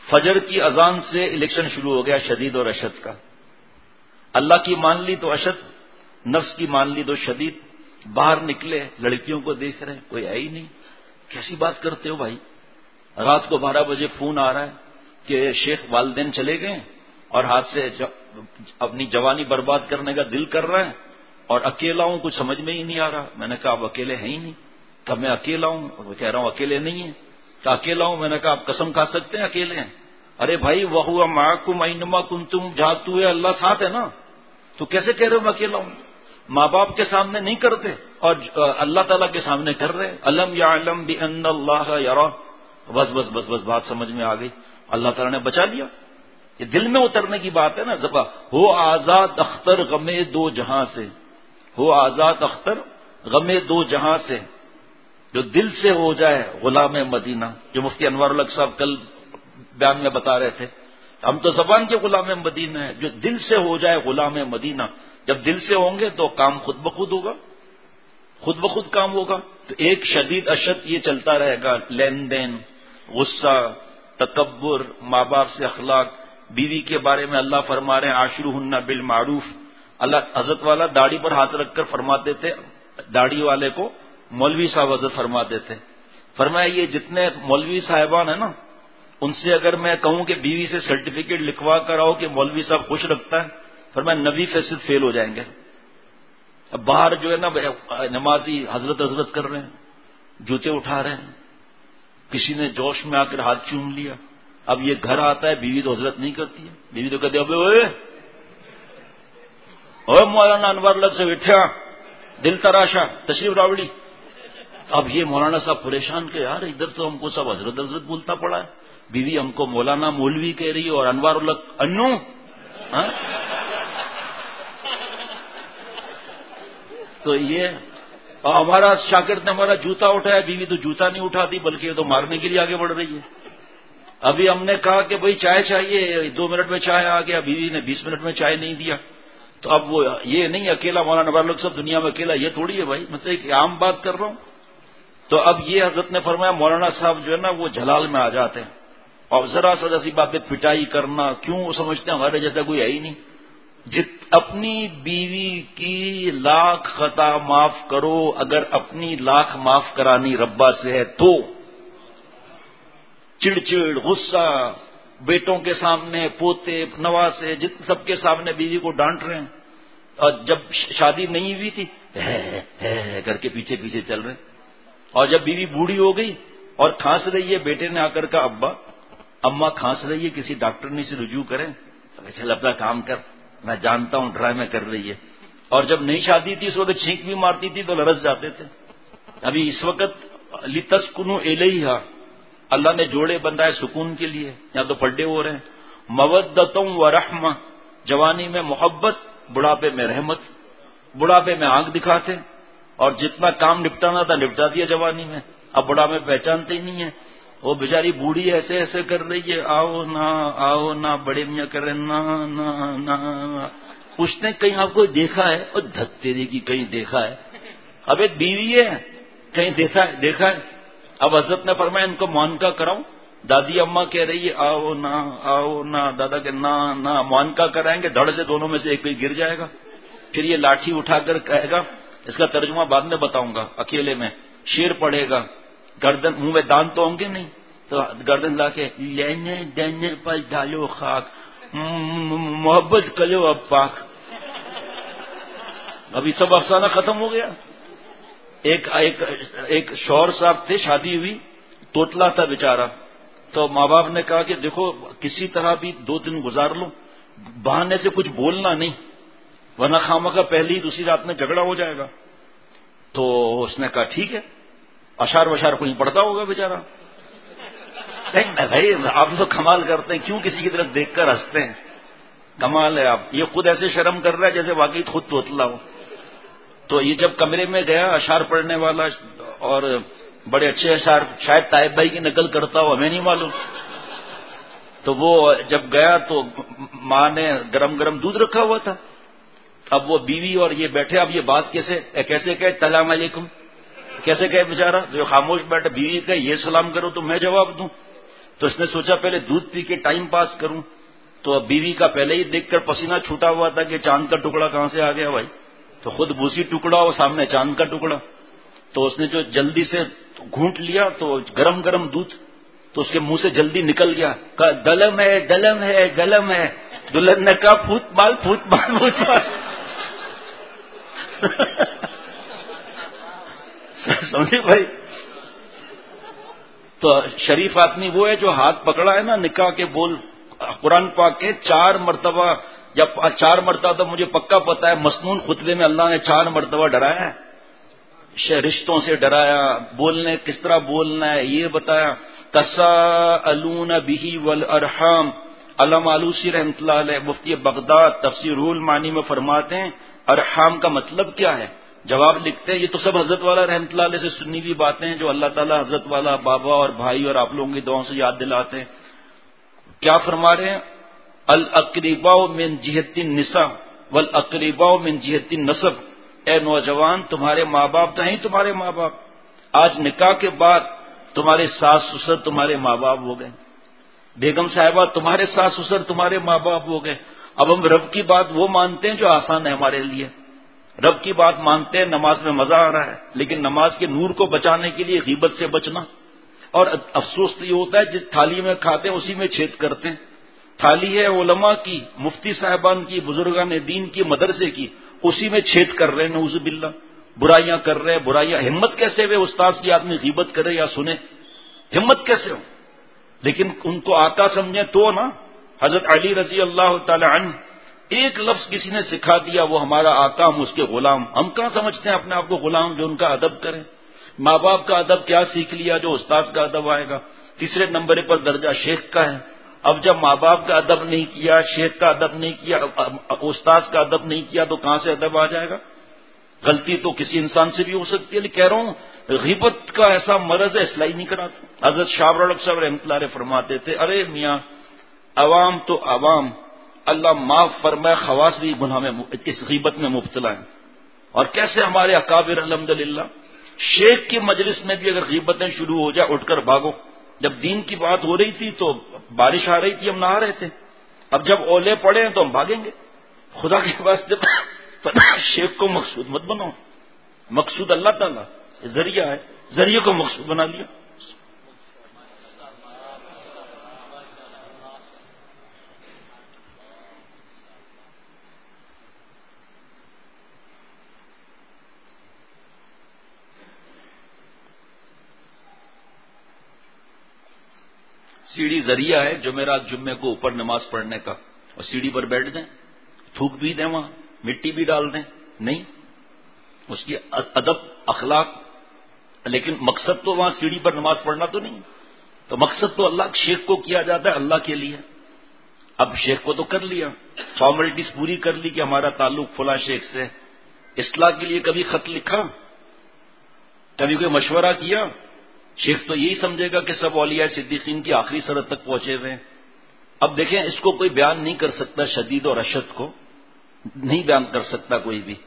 فجر کی اذان سے الیکشن شروع ہو گیا شدید اور اشد کا. اللہ کی مان لی تو اشد، نفس کی مان لی تو شدید. باہر نکلے لڑکیوں کو دیکھ رہے ہیں، کوئی ہے ہی نہیں. کیسی بات کرتے ہو بھائی؟ رات کو بارہ بجے فون آ رہا ہے کہ شیخ والدین چلے گئے اور ہاتھ سے اپنی جوانی برباد کرنے کا دل کر رہا ہے اور اکیلا ہوں، کچھ سمجھ میں ہی نہیں آ رہا. میں نے کہا آپ اکیلے ہیں ہی نہیں. کہا میں اکیلا ہوں. وہ کہہ رہا ہوں اکیلے نہیں ہیں. کہا اکیلا ہوں. میں نے کہا آپ قسم کھا سکتے ہیں اکیلے ہیں؟ ارے بھائی وَهُوَ مَعَكُمْ أَيْنَمَا كُنْتُمْ جاتے ہوئے اللہ ساتھ ہے نا، تو کیسے کہہ رہے ہو میں اکیلا ہوں؟ ماں باپ کے سامنے نہیں کرتے اور اللہ تعالیٰ کے سامنے کر رہے. الم یعلم بأن اللہ یرا. بس بس بس بس بات سمجھ میں آ گئی. اللہ تعالیٰ نے بچا لیا. یہ دل میں اترنے کی بات ہے نا. زبا ہو آزاد اختر غمے دو جہاں سے، ہو آزاد اختر غمے دو جہاں سے، جو دل سے ہو جائے غلام مدینہ. جو مفتی انوار الحق صاحب کل بیان میں بتا رہے تھے، ہم تو زبان کے غلام مدینہ ہیں. جو دل سے ہو جائے غلام مدینہ، جب دل سے ہوں گے تو کام خود بخود ہوگا، خود بخود کام ہوگا. تو ایک شدید اشد یہ چلتا رہے گا، لین دین، غصہ، تکبر، ماں باپ سے اخلاق. بیوی کے بارے میں اللہ فرما رہے ہیں عاشروہن بالمعروف. اللہ حضرت والا داڑھی پر ہاتھ رکھ کر فرماتے تھے، داڑھی والے کو مولوی صاحب حضرت فرماتے تھے، فرمایا یہ جتنے مولوی صاحبان ہیں نا، ان سے اگر میں کہوں کہ بیوی سے سرٹیفکیٹ لکھوا کر آؤ کہ مولوی صاحب خوش رکھتا ہے، فرمایا نبی فیصد فیل ہو جائیں گے. اب باہر جو ہے نا نمازی حضرت حضرت کر رہے ہیں، جوتے اٹھا رہے ہیں، کسی نے جوش میں آ کر ہاتھ چوم لیا. اب یہ گھر آتا ہے، بیوی تو حضرت نہیں کرتی ہے. بیوی تو کہتے ابے اوئے اوے مولانا انوار الحق سے بیٹھا دل تراشا تشریف راوڑی. اب یہ مولانا صاحب پریشان کہ یار ادھر تو ہم کو سب حضرت حضرت بولتا پڑا ہے، بیوی ہم کو مولانا مولوی کہہ رہی ہے اور انوار الحق انو. تو یہ ہمارا شاگرد نے ہمارا جوتا اٹھایا، بیوی تو جوتا نہیں اٹھاتی بلکہ یہ تو مارنے کے لیے آگے بڑھ رہی ہے. ابھی ہم نے کہا کہ بھئی چائے چاہیے، دو منٹ میں چائے آ گیا، بیوی نے بیس منٹ میں چائے نہیں دیا. تو اب وہ یہ نہیں اکیلا مولانا انوار الحق صاحب دنیا میں اکیلا، یہ تھوڑی ہے بھائی، مطلب ایک عام بات کر رہا ہوں. تو اب یہ حضرت نے فرمایا مولانا صاحب جو ہے نا وہ جلال میں آ جاتے ہیں اور ذرا سا سی بات پہ پٹائی کرنا، کیوں سمجھتے ہیں ہمارے جیسا کوئی ہے ہی نہیں. جت اپنی بیوی کی لاکھ خطا معاف کرو، اگر اپنی لاکھ معاف کرانی ربا سے ہے تو چڑ چڑ غصہ بیٹوں کے سامنے، پوتے نواسے جت سب کے سامنے بیوی کو ڈانٹ رہے ہیں. اور جب شادی نہیں ہوئی تھی گھر کے پیچھے پیچھے چل رہے، اور جب بیوی بوڑھی ہو گئی اور کھانس رہی ہے، بیٹے نے آ کر کہا ابا اماں کھانس رہی ہے، کسی ڈاکٹر سے رجوع کریں. چل اپنا کام کر، میں جانتا ہوں ڈرامے کر رہی ہے. اور جب نئی شادی تھی اس وقت چھینک بھی مارتی تھی تو لرز جاتے تھے. ابھی اس وقت لتسکنوا الیہا، اللہ نے جوڑے بنائے سکون کے لیے، یہاں تو پردے ہو رہے ہیں. مودۃ و رحمہ، جوانی میں محبت، بڑھاپے میں رحمت. بڑھاپے میں آنکھ دکھاتے اور جتنا کام نپٹانا تھا نپٹا دیا جوانی میں، اب بڑھاپے میں پہچانتے ہی نہیں ہے. وہ بیچاری بوڑھی ایسے ایسے کر رہی ہے، آؤ نہ آؤ نہ، بڑے میاں کر رہے نہ نہ نہ. اس نے کہیں آپ کو دیکھا ہے؟ اور دھتیری کی کہیں دیکھا ہے؟ اب ایک بیوی ہے، کہیں دیکھا ہے دیکھا ہے اب حضرت نے فرمایا ان کو معانقہ کراؤں. دادی اماں کہہ رہی ہے آؤ نہ آؤ نہ، دادا کہ نہ نہ. معانقہ کرائیں گے، دھڑ سے دونوں میں سے ایک کوئی گر جائے گا. پھر یہ لاٹھی اٹھا کر کہے گا، اس کا ترجمہ بعد میں بتاؤں گا، اکیلے میں شیر پڑھے گا. گردن منہ میں دان تو ہوں گے نہیں، تو گردن لا کے لینے دینے پر ڈالو خاک، محبت کرو اب پاک. ابھی سب افسانہ ختم ہو گیا. ایک ایک ایک شوہر صاحب تھے، شادی ہوئی، توتلا تھا بیچارہ. تو ماں باپ نے کہا کہ دیکھو کسی طرح بھی دو دن گزار لو، بہانے سے کچھ بولنا نہیں ورنہ خامخواہ پہلی دوسری رات میں جھگڑا ہو جائے گا. تو اس نے کہا ٹھیک ہے. اشار وشار کوئی پڑھتا ہوگا بیچارہ. بھائی آپ تو کمال کرتے ہیں، کیوں کسی کی طرف دیکھ کر ہنستے ہیں؟ کمال ہے. آپ یہ خود ایسے شرم کر رہا ہے جیسے واقعی خود توتلا ہو. تو یہ جب کمرے میں گیا اشعار پڑھنے والا، اور بڑے اچھے اشعار، شاید طائب بھائی کی نقل کرتا ہو ہمیں نہیں معلوم. تو وہ جب گیا تو ماں نے گرم گرم دودھ رکھا ہوا تھا. اب وہ بیوی اور یہ بیٹھے، اب یہ بات کیسے کیسے کہے السلام علیکم کیسے کہے بیچارہ جو خاموش بیٹھے. بیوی کہ یہ سلام کرو تو میں جواب دوں. تو اس نے سوچا پہلے دودھ پی کے ٹائم پاس کروں، تو اب بیوی کا پہلے ہی دیکھ کر پسینہ چھوٹا ہوا تھا کہ چاند کا ٹکڑا کہاں سے آ گیا بھائی، تو خود بوسی ٹکڑا اور سامنے چاند کا ٹکڑا، تو اس نے جو جلدی سے گھونٹ لیا تو گرم گرم دودھ تو اس کے منہ سے جلدی نکل گیا، کہا گلم ہے گلم ہے گلم ہے، دلہن نے کہا پھوت مال پھوت مال پھوت مال سمجھے بھائی؟ تو شریف آدمی وہ ہے جو ہاتھ پکڑا ہے نا نکاح کے بول، قرآن پاک کے چار مرتبہ یا چار مرتبہ تو مجھے پکا پتا ہے مسنون خطبے میں اللہ نے چار مرتبہ ڈرایا ہے، رشتوں سے ڈرایا، بولنے کس طرح بولنا ہے یہ بتایا۔ تساءلون به والارحام، علامہ آلوسی رحمۃ اللہ علیہ مفتی بغداد تفسیر المعانی میں فرماتے ہیں ارحام کا مطلب کیا ہے، جواب لکھتے ہیں یہ تو سب حضرت والا رحمۃ اللہ علیہ سے سنی ہوئی باتیں ہیں جو اللہ تعالیٰ حضرت والا بابا اور بھائی اور آپ لوگوں کی دعاؤں سے یاد دلاتے ہیں۔ کیا فرما رہے ہیں؟ الاقرباء من جہت النساء والاقرباء من جہت النسب، اے نوجوان تمہارے ماں باپ تو ہیں تمہارے ماں باپ، آج نکاح کے بعد تمہارے ساس سسر تمہارے ماں باپ ہو گئے، بیگم صاحبہ تمہارے ساس سسر تمہارے ماں باپ ہو گئے۔ اب ہم رب کی بات وہ مانتے ہیں جو آسان ہے ہمارے لیے، رب کی بات مانتے ہیں، نماز میں مزہ آ رہا ہے، لیکن نماز کے نور کو بچانے کے لیے غیبت سے بچنا، اور افسوس تو یہ ہوتا ہے جس تھالی میں کھاتے ہیں اسی میں چھید کرتے ہیں۔ تھالی ہے علماء کی، مفتی صاحبان کی، بزرگان دین کی، مدرسے کی، اسی میں چھید کر رہے ہیں، نعوذ باللہ، برائیاں کر رہے ہیں، برائیاں، ہمت کیسے ہوئے استاذ کی آدمی غیبت کرے یا سنے، ہمت کیسے ہو؟ لیکن ان کو آقا سمجھیں تو نا، حضرت علی رضی اللہ تعالی عنہ ایک لفظ کسی نے سکھا دیا وہ ہمارا آقا، ہم اس کے غلام، ہم کہاں سمجھتے ہیں اپنے آپ کو غلام جو ان کا ادب کریں؟ ماں باپ کا ادب کیا سیکھ لیا جو استاذ کا ادب آئے گا؟ تیسرے نمبر پر درجہ شیخ کا ہے، اب جب ماں باپ کا ادب نہیں کیا، شیخ کا ادب نہیں کیا، استاذ کا ادب نہیں کیا تو کہاں سے ادب آ جائے گا؟ غلطی تو کسی انسان سے بھی ہو سکتی ہے، لیکن کہہ رہا ہوں غیبت کا ایسا مرض ہے اصلاح نہیں کراتا۔ حضرت شاہ رولق صاحب رحمۃ اللہ علیہ فرماتے تھے ارے میاں عوام تو عوام، اللہ معاف فرمائے خواص بھی گناہ میں اس غیبت میں مبتلا ہیں، اور کیسے ہمارے اکابر الحمدللہ شیخ کی مجلس میں بھی اگر غیبتیں شروع ہو جائے اٹھ کر بھاگو۔ جب دین کی بات ہو رہی تھی تو بارش آ رہی تھی ہم نہا رہے تھے، اب جب اولے پڑے ہیں تو ہم بھاگیں گے۔ خدا کے پاس جب شیخ کو مقصود مت بناؤ، مقصود اللہ تعالیٰ ذریعہ ہے، ذریعے کو مقصود بنا لیا۔ سیڑھی ذریعہ ہے جمعرات جمعے کو اوپر نماز پڑھنے کا، اور سیڑھی پر بیٹھ جائیں، تھوک بھی دیں وہاں، مٹی بھی ڈال دیں، نہیں اس کی ادب اخلاق، لیکن مقصد تو وہاں سیڑھی پر نماز پڑھنا تو نہیں، تو مقصد تو اللہ شیخ کو کیا جاتا ہے اللہ کے لیے۔ اب شیخ کو تو کر لیا، فارملٹیز پوری کر لی کہ ہمارا تعلق فلاں شیخ سے، اصلاح کے لیے کبھی خط لکھا، کبھی کوئی مشورہ کیا؟ شیخ تو یہی سمجھے گا کہ سب اولیاء صدیقین کی آخری سرحد تک پہنچے ہوئے ہیں۔ اب دیکھیں اس کو کوئی بیان نہیں کر سکتا، شدید اور اشد کو نہیں بیان کر سکتا کوئی بھی۔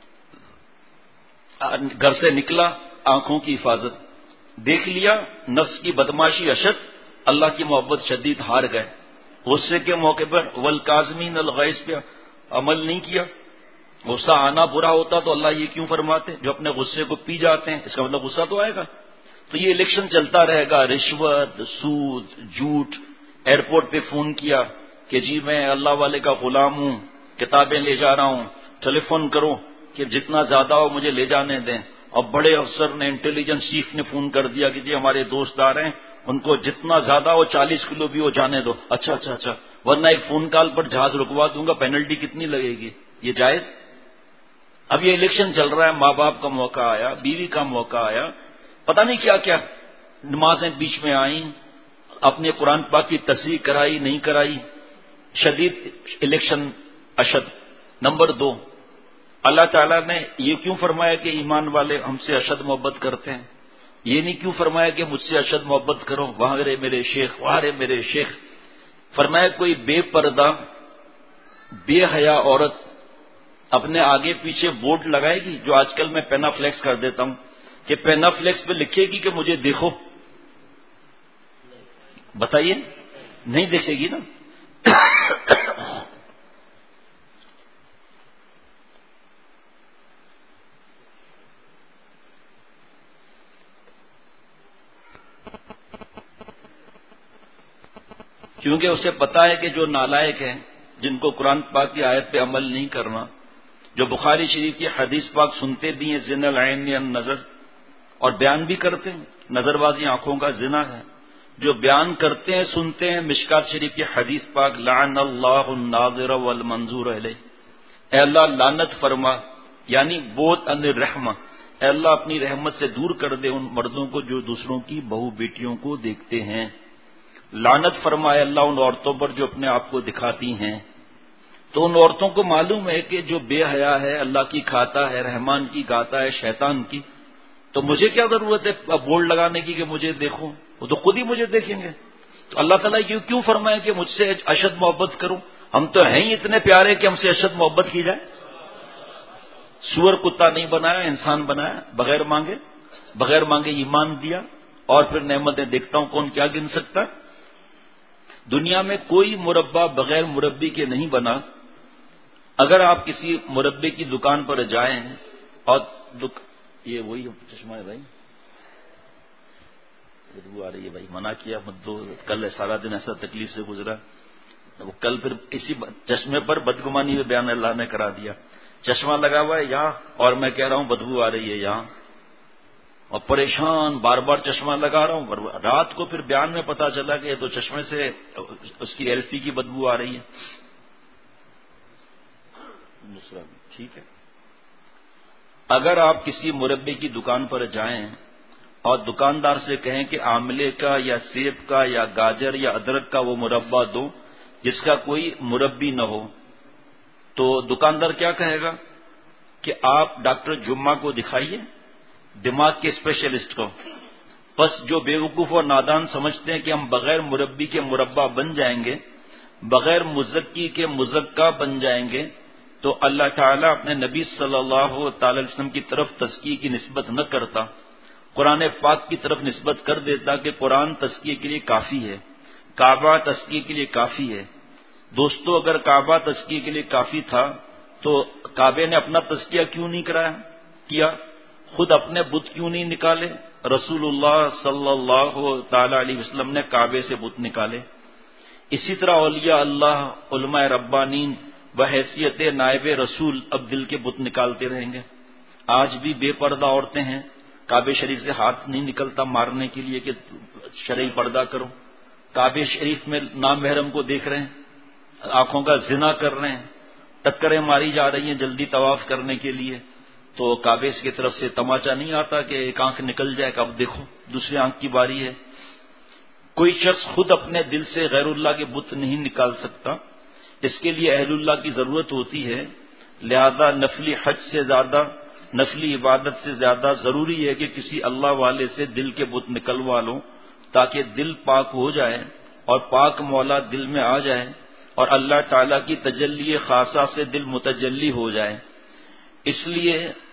گھر سے نکلا آنکھوں کی حفاظت، دیکھ لیا نفس کی بدماشی اشد، اللہ کی محبت شدید، ہار گئے۔ غصے کے موقع پر والکاظمین الغیظ پہ عمل نہیں کیا، غصہ آنا برا ہوتا تو اللہ یہ کیوں فرماتے جو اپنے غصے کو پی جاتے ہیں، اس کا مطلب غصہ تو آئے گا۔ تو یہ الیکشن چلتا رہے گا، رشوت، سود، جھوٹ۔ ایئرپورٹ پہ فون کیا کہ جی میں اللہ والے کا غلام ہوں، کتابیں لے جا رہا ہوں، ٹیلی فون کرو کہ جتنا زیادہ ہو مجھے لے جانے دیں، اور بڑے افسر نے انٹیلیجنس چیف نے فون کر دیا کہ جی ہمارے دوست آ رہے ہیں، ان کو جتنا زیادہ ہو چالیس کلو بھی ہو جانے دو۔ اچھا اچھا اچھا، ورنہ ایک فون کال پر جہاز رکوا دوں گا، پینلٹی کتنی لگے گی؟ یہ جائز؟ اب یہ الیکشن چل رہا ہے، ماں باپ کا موقع آیا، بیوی کا موقع آیا، پتہ نہیں کیا کیا نمازیں بیچ میں آئیں، اپنے قرآن پاک کی تصریح کرائی نہیں کرائی، شدید الیکشن اشد۔ نمبر دو، اللہ تعالیٰ نے یہ کیوں فرمایا کہ ایمان والے ہم سے اشد محبت کرتے ہیں؟ یہ نہیں کیوں فرمایا کہ مجھ سے اشد محبت کرو، وہاں رے میرے شیخ، وہاں رے میرے شیخ۔ فرمایا کوئی بے پردہ بے حیا عورت اپنے آگے پیچھے بورڈ لگائے گی، جو آج کل میں پینا فلیکس کر دیتا ہوں کہ پینا فلیکس پہ لکھے گی کہ مجھے دیکھو، بتائیے نہیں دیکھے گی نا. کیونکہ اسے پتا ہے کہ جو نالائق ہیں، جن کو قرآن پاک کی آیت پہ عمل نہیں کرنا، جو بخاری شریف کی حدیث پاک سنتے بھی ہیں زنا العین یا نظر، اور بیان بھی کرتے ہیں، نظر بازی آنکھوں کا زنا ہے، جو بیان کرتے ہیں سنتے ہیں مشکات شریف کی حدیث پاک لعن اللہ الناظر والمنظور علیہ، اے اللہ لعنت فرما، یعنی بوت ان الرحمہ، اے اللہ اپنی رحمت سے دور کر دے ان مردوں کو جو دوسروں کی بہو بیٹیوں کو دیکھتے ہیں، لعنت فرمائے اللہ ان عورتوں پر جو اپنے آپ کو دکھاتی ہیں. تو ان عورتوں کو معلوم ہے کہ جو بے حیا ہے اللہ کی کھاتا ہے، رحمان کی گاتا ہے، شیطان کی، تو مجھے کیا ضرورت ہے بورڈ لگانے کی کہ مجھے دیکھو، وہ تو خود ہی مجھے دیکھیں گے. تو اللہ تعالیٰ یہ کیوں فرمائے کہ مجھ سے اشد محبت کروں؟ ہم تو ہیں ہی اتنے پیارے کہ ہم سے اشد محبت کی جائے. سور کتا نہیں بنایا، انسان بنایا بغیر مانگے، بغیر مانگے ایمان دیا، اور پھر نعمتیں دیکھتا ہوں کون کیا گن سکتا. دنیا میں کوئی مربع بغیر مربی کے نہیں بنا. اگر آپ کسی مربے کی دکان پر جائیں اور دک... یہ وہی چشمہ ہے بھائی، بدبو آ رہی ہے بھائی، منع کیا مت دو، کل سارا دن ایسا تکلیف سے گزرا، وہ کل پھر اسی چشمے پر بدگمانی میں بیان اللہ نے کرا دیا. چشمہ لگا ہوا ہے یہاں اور میں کہہ رہا ہوں بدبو آ رہی ہے یہاں، اور پریشان بار بار چشمہ لگا رہا ہوں. رات کو پھر بیان میں پتا چلا کہ تو چشمے سے اس کی ایلفی کی بدبو آ رہی ہے. دوسرا ٹھیک ہے. اگر آپ کسی مربے کی دکان پر جائیں اور دکاندار سے کہیں کہ آملے کا یا سیب کا یا گاجر یا ادرک کا وہ مربع دو جس کا کوئی مربی نہ ہو، تو دکاندار کیا کہے گا کہ آپ ڈاکٹر جمعہ کو دکھائیے، دماغ کے اسپیشلسٹ کو. بس جو بیوقوف اور نادان سمجھتے ہیں کہ ہم بغیر مربی کے مربع بن جائیں گے، بغیر مزکی کے مزکہ بن جائیں گے، تو اللہ تعالیٰ اپنے نبی صلی اللہ تعالی وسلم کی طرف تزکیے کی نسبت نہ کرتا، قرآن پاک کی طرف نسبت کر دیتا کہ قرآن تزکیے کے لیے کافی ہے، کعبہ تزکیے کے لیے کافی ہے. دوستو اگر کعبہ تزکیے کے لیے کافی تھا تو کعبے نے اپنا تزکیہ کیوں نہیں کرایا کیا؟ خود اپنے بت کیوں نہیں نکالے؟ رسول اللہ صلی اللہ تعالی علیہ وسلم نے کعبے سے بت نکالے. اسی طرح اولیاء اللہ، علماء ربانین بحیثیت نائب رسول اب دل کے بت نکالتے رہیں گے. آج بھی بے پردہ عورتیں ہیں، کعبے شریف سے ہاتھ نہیں نکلتا مارنے کے لیے کہ شرعی پردہ کرو. کعبے شریف میں نامحرم کو دیکھ رہے ہیں، آنکھوں کا زنا کر رہے ہیں، ٹکریں ماری جا رہی ہیں جلدی طواف کرنے کے لیے. تو کعبے کی طرف سے تماچا نہیں آتا کہ ایک آنکھ نکل جائے کہ اب دیکھو دوسری آنکھ کی باری ہے. کوئی شخص خود اپنے دل سے غیر اللہ کے بت نہیں نکال سکتا، اس کے لیے اہل اللہ کی ضرورت ہوتی ہے. لہذا نفلی حج سے زیادہ، نفلی عبادت سے زیادہ ضروری ہے کہ کسی اللہ والے سے دل کے بت نکلوا لو تاکہ دل پاک ہو جائے اور پاک مولا دل میں آ جائے اور اللہ تعالیٰ کی تجلی خاصہ سے دل متجلی ہو جائے. اس لیے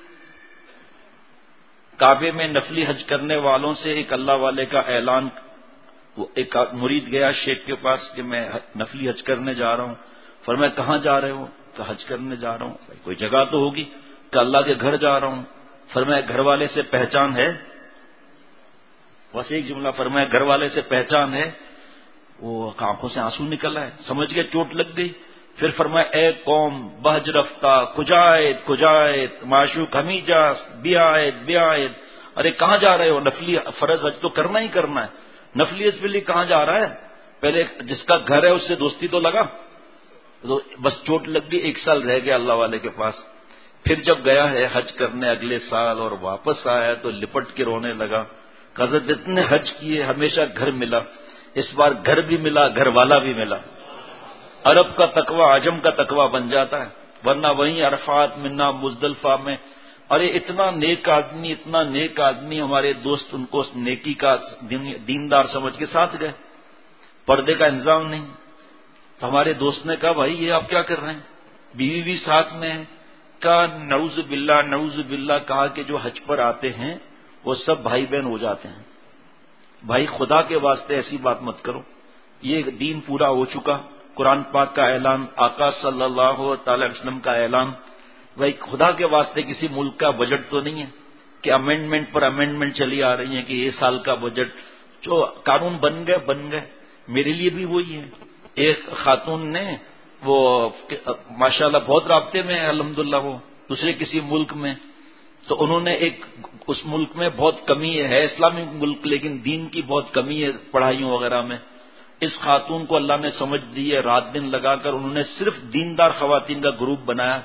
کعبے میں نفلی حج کرنے والوں سے ایک اللہ والے کا اعلان، ایک مرید گیا شیخ کے پاس کہ میں نفلی حج کرنے جا رہا ہوں. فرمایا کہاں جا رہے ہو؟ کہ حج کرنے جا رہا ہوں. بھائی کوئی جگہ تو ہوگی. کہ اللہ کے گھر جا رہا ہوں. فرمایا گھر والے سے پہچان ہے؟ بس ایک جملہ فرمایا گھر والے سے پہچان ہے. وہ آنکھوں سے آنسو نکل آئے، سمجھ گئے چوٹ لگ گئی. پھر فرمایا اے قوم بہج رفتہ کجائد کجائد معشوق ہمیجا بیائد بیائد. ارے کہاں جا رہے ہو؟ نفلی فرض حج تو کرنا ہی کرنا ہے. نفلی حج کے لیے کہاں جا رہا ہے؟ پہلے جس کا گھر ہے اس سے دوستی تو لگا. تو بس چوٹ لگ گئی، ایک سال رہ گیا اللہ والے کے پاس. پھر جب گیا ہے حج کرنے اگلے سال اور واپس آیا تو لپٹ کے رونے لگا. حضرت اتنے حج کیے ہمیشہ گھر ملا، اس بار گھر بھی ملا، گھر والا بھی ملا. عرب کا تقوی عجم کا تقوی بن جاتا ہے، ورنہ وہیں عرفات منا مزدلفہ میں. ارے اتنا نیک آدمی، اتنا نیک آدمی، ہمارے دوست ان کو نیکی کا دیندار سمجھ کے ساتھ گئے. پردے کا انتظام نہیں. تو ہمارے دوست نے کہا بھائی یہ آپ کیا کر رہے ہیں؟ بیوی بھی ساتھ میں ہے. کہا نعوذ باللہ نعوذ باللہ، کہا کہ جو حج پر آتے ہیں وہ سب بھائی بہن ہو جاتے ہیں. بھائی خدا کے واسطے ایسی بات مت کرو، یہ دین پورا ہو چکا، قرآن پاک کا اعلان، آقا صلی اللہ تعالی علیہ وسلم کا اعلان. بھائی خدا کے واسطے کسی ملک کا بجٹ تو نہیں ہے کہ امینڈمنٹ پر امینڈمنٹ چلی آ رہی ہیں کہ یہ سال کا بجٹ، جو قانون بن گئے بن گئے. میرے لیے بھی وہی ہے. ایک خاتون نے وہ ماشاءاللہ بہت رابطے میں ہے الحمدللہ، وہ دوسرے کسی ملک میں، تو انہوں نے ایک اس ملک میں بہت کمی ہے، اسلامی ملک لیکن دین کی بہت کمی ہے پڑھائیوں وغیرہ میں. اس خاتون کو اللہ نے سمجھ دی ہے، رات دن لگا کر انہوں نے صرف دیندار خواتین کا گروپ بنایا.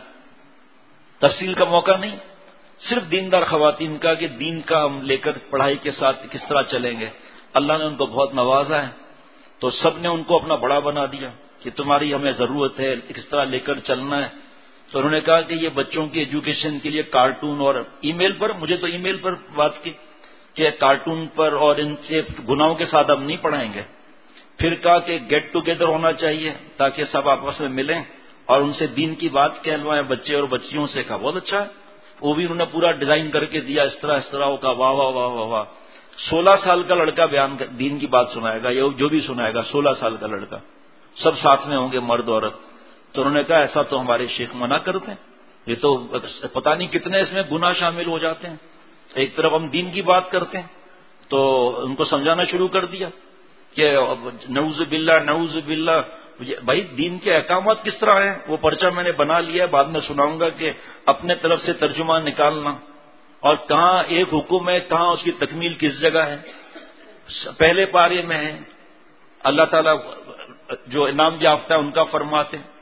تفصیل کا موقع نہیں، صرف دیندار خواتین کا کہ دین کا ہم لے کر پڑھائی کے ساتھ کس طرح چلیں گے. اللہ نے ان کو بہت نوازا ہے، تو سب نے ان کو اپنا بڑا بنا دیا کہ تمہاری ہمیں ضرورت ہے، کس طرح لے کر چلنا ہے. تو انہوں نے کہا کہ یہ بچوں کی ایجوکیشن کے لیے کارٹون، اور ای میل پر مجھے تو ای میل پر بات کی کہ کارٹون پر اور ان سے گناہوں کے ساتھ ہم نہیں پڑھائیں گے. پھر کہا کہ گیٹ ٹوگیدر ہونا چاہیے تاکہ سب آپس میں ملیں اور ان سے دین کی بات کہلوائیں بچے اور بچیوں سے. کہا بہت اچھا ہے. وہ بھی انہوں نے پورا ڈیزائن کر کے دیا اس طرح اس طرح. وہ کہا واہ واہ واہ واہ واہ. سولہ سال کا لڑکا بیان دین کی بات سنائے گا، یہ جو بھی سنائے گا سولہ سال کا لڑکا، سب ساتھ میں ہوں گے مرد عورت. تو انہوں نے کہا ایسا تو ہمارے شیخ منع کرتے ہیں، یہ تو پتہ نہیں کتنے اس میں گناہ شامل ہو جاتے ہیں. ایک طرف ہم دین کی بات کرتے ہیں، تو ان کو سمجھانا شروع کر دیا کہ نعوذ باللہ نعوذ باللہ. بھائی دین کے احکامات کس طرح ہیں وہ پرچہ میں نے بنا لیا ہے، بعد میں سناؤں گا کہ اپنے طرف سے ترجمہ نکالنا، اور کہاں ایک حکم ہے کہاں اس کی تکمیل کس جگہ ہے. پہلے پارے میں ہے اللہ تعالیٰ جو انعام یافتہ ہے ان کا فرماتے ہیں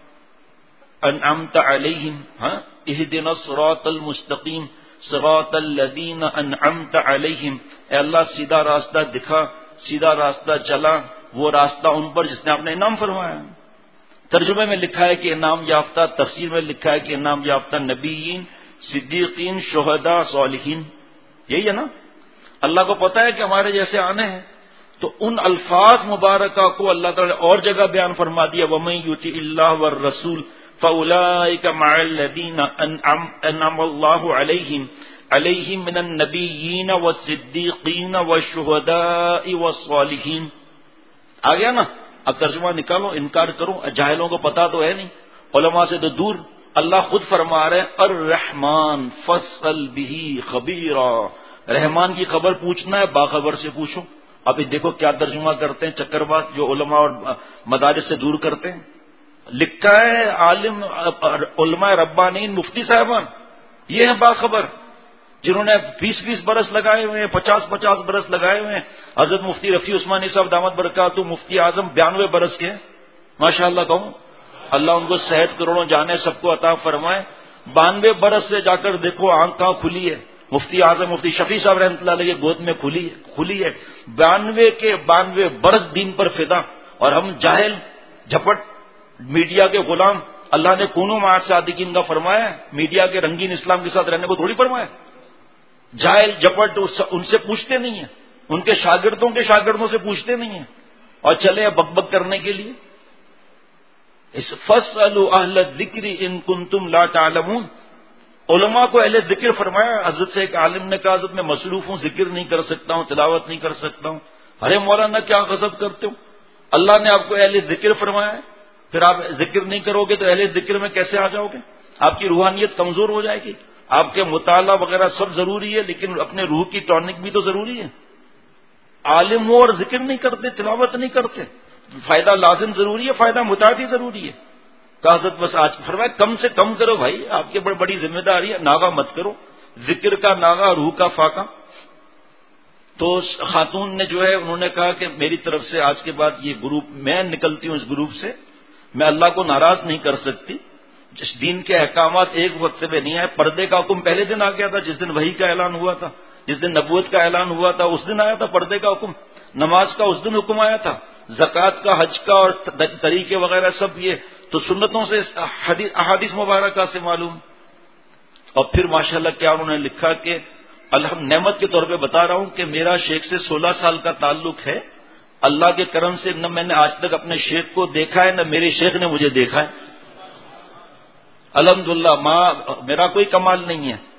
انعمت علیہم، ہاں اہدنا الصراط المستقیم صراط الذین انعمت علیہم. اے اللہ سیدھا راستہ دکھا، سیدھا راستہ چلا، وہ راستہ ان پر جس نے آپ نے انعام فرمایا. ترجمے میں لکھا ہے کہ انعام یافتہ، تفسیر میں لکھا ہے کہ انعام یافتہ نبیین، صدیقین، شہداء، صالحین. یہی ہے نا. اللہ کو پتا ہے کہ ہمارے جیسے آنے ہیں، تو ان الفاظ مبارکہ کو اللہ تعالی نے اور جگہ بیان فرما دیا وَمَن يُطِعِ اللَّهَ وَالرَّسُولَ فَأُولَٰئِكَ مَعَ الَّذِينَ أَنْعَمَ اللَّهُ عَلَيْهِمْ عَلَيْهِمْ مِنَ النَّبِيِّينَ وَالصِّدِّيقِينَ وَالشُّهَدَاءِ وَالصَّالِحِينَ. آ گیا نا. اب ترجمہ نکالو، انکار کرو. جاہلوں کو پتا تو ہے نہیں، علماء سے تو دور. اللہ خود فرما رہے الرحمن فاسأل به خبیرا. رحمان کی خبر پوچھنا ہے باخبر سے پوچھو. اب دیکھو کیا ترجمہ کرتے ہیں چکر باز جو علماء اور مدارس سے دور کرتے ہیں. لکھا ہے عالم علماء ربانین مفتی صاحبان یہ ہیں باخبر، جنہوں نے بیس بیس برس لگائے ہوئے ہیں، پچاس پچاس برس لگائے ہوئے ہیں. حضرت مفتی رفیع عثمانی صاحب دامت برکاتہ مفتی اعظم بیانوے برس کے ہیں ماشاء اللہ. کہوں اللہ ان کو صحت کروڑوں جانے سب کو عطا فرمائے. بانوے برس سے جا کر دیکھو آنکھ کہاں کھلی ہے. مفتی اعظم مفتی شفیع صاحب رحمۃ اللہ علیہ کے گود میں کھلی کھلی ہے. بانوے کے بانوے برس دین پر فدا، اور ہم جاہل جھپٹ میڈیا کے غلام. اللہ نے کونوا مع الصادقین کا فرمایا، میڈیا کے رنگین اسلام کے ساتھ رہنے کو تھوڑی فرمایا. جاہل جھپٹ ان سے پوچھتے نہیں ہیں، ان کے شاگردوں کے شاگردوں سے پوچھتے نہیں ہیں، اور چلے بک بک کرنے کے لیے. اس فاسألوا اہل الذکر ان کنتم لا تعلمون. علماء کو اہل ذکر فرمایا. حضرت سے ایک عالم نے کہا حضرت میں مصروف ہوں، ذکر نہیں کر سکتا ہوں، تلاوت نہیں کر سکتا ہوں. ارے مولانا کیا غضب کرتے ہو، اللہ نے آپ کو اہل ذکر فرمایا ہے، پھر آپ ذکر نہیں کرو گے تو اہل ذکر میں کیسے آ جاؤ گے؟ آپ کی روحانیت کمزور ہو جائے گی. آپ کے مطالعہ وغیرہ سب ضروری ہے، لیکن اپنے روح کی ٹونک بھی تو ضروری ہے. عالم ہو اور ذکر نہیں کرتے، تلاوت نہیں کرتے، فائدہ لازم ضروری ہے، فائدہ متعدی ضروری ہے. کہ حضرت بس آج فرمایا کم سے کم کرو بھائی، آپ کے بڑی بڑی ذمہ داری ہے، ناغہ مت کرو. ذکر کا ناغہ، روح کا فاقہ. تو خاتون نے جو ہے انہوں نے کہا کہ میری طرف سے آج کے بعد یہ گروپ، میں نکلتی ہوں اس گروپ سے، میں اللہ کو ناراض نہیں کر سکتی. جس دین کے احکامات ایک وقت پہ نہیں آئے. پردے کا حکم پہلے دن آ گیا تھا جس دن وحی کا اعلان ہوا تھا، جس دن نبوت کا اعلان ہوا تھا اس دن آیا تھا پردے کا حکم. نماز کا اس دن حکم آیا تھا، زکوٰۃ کا، حج کا اور طریقے وغیرہ سب یہ تو سنتوں سے، احادیث مبارکہ سے معلوم. اور پھر ماشاءاللہ کیا انہوں نے لکھا کہ الحمد نعمت کے طور پہ بتا رہا ہوں کہ میرا شیخ سے سولہ سال کا تعلق ہے. اللہ کے کرم سے نہ میں نے آج تک اپنے شیخ کو دیکھا ہے، نہ میرے شیخ نے مجھے دیکھا ہے. الحمدللہ. ماں میرا کوئی کمال نہیں ہے،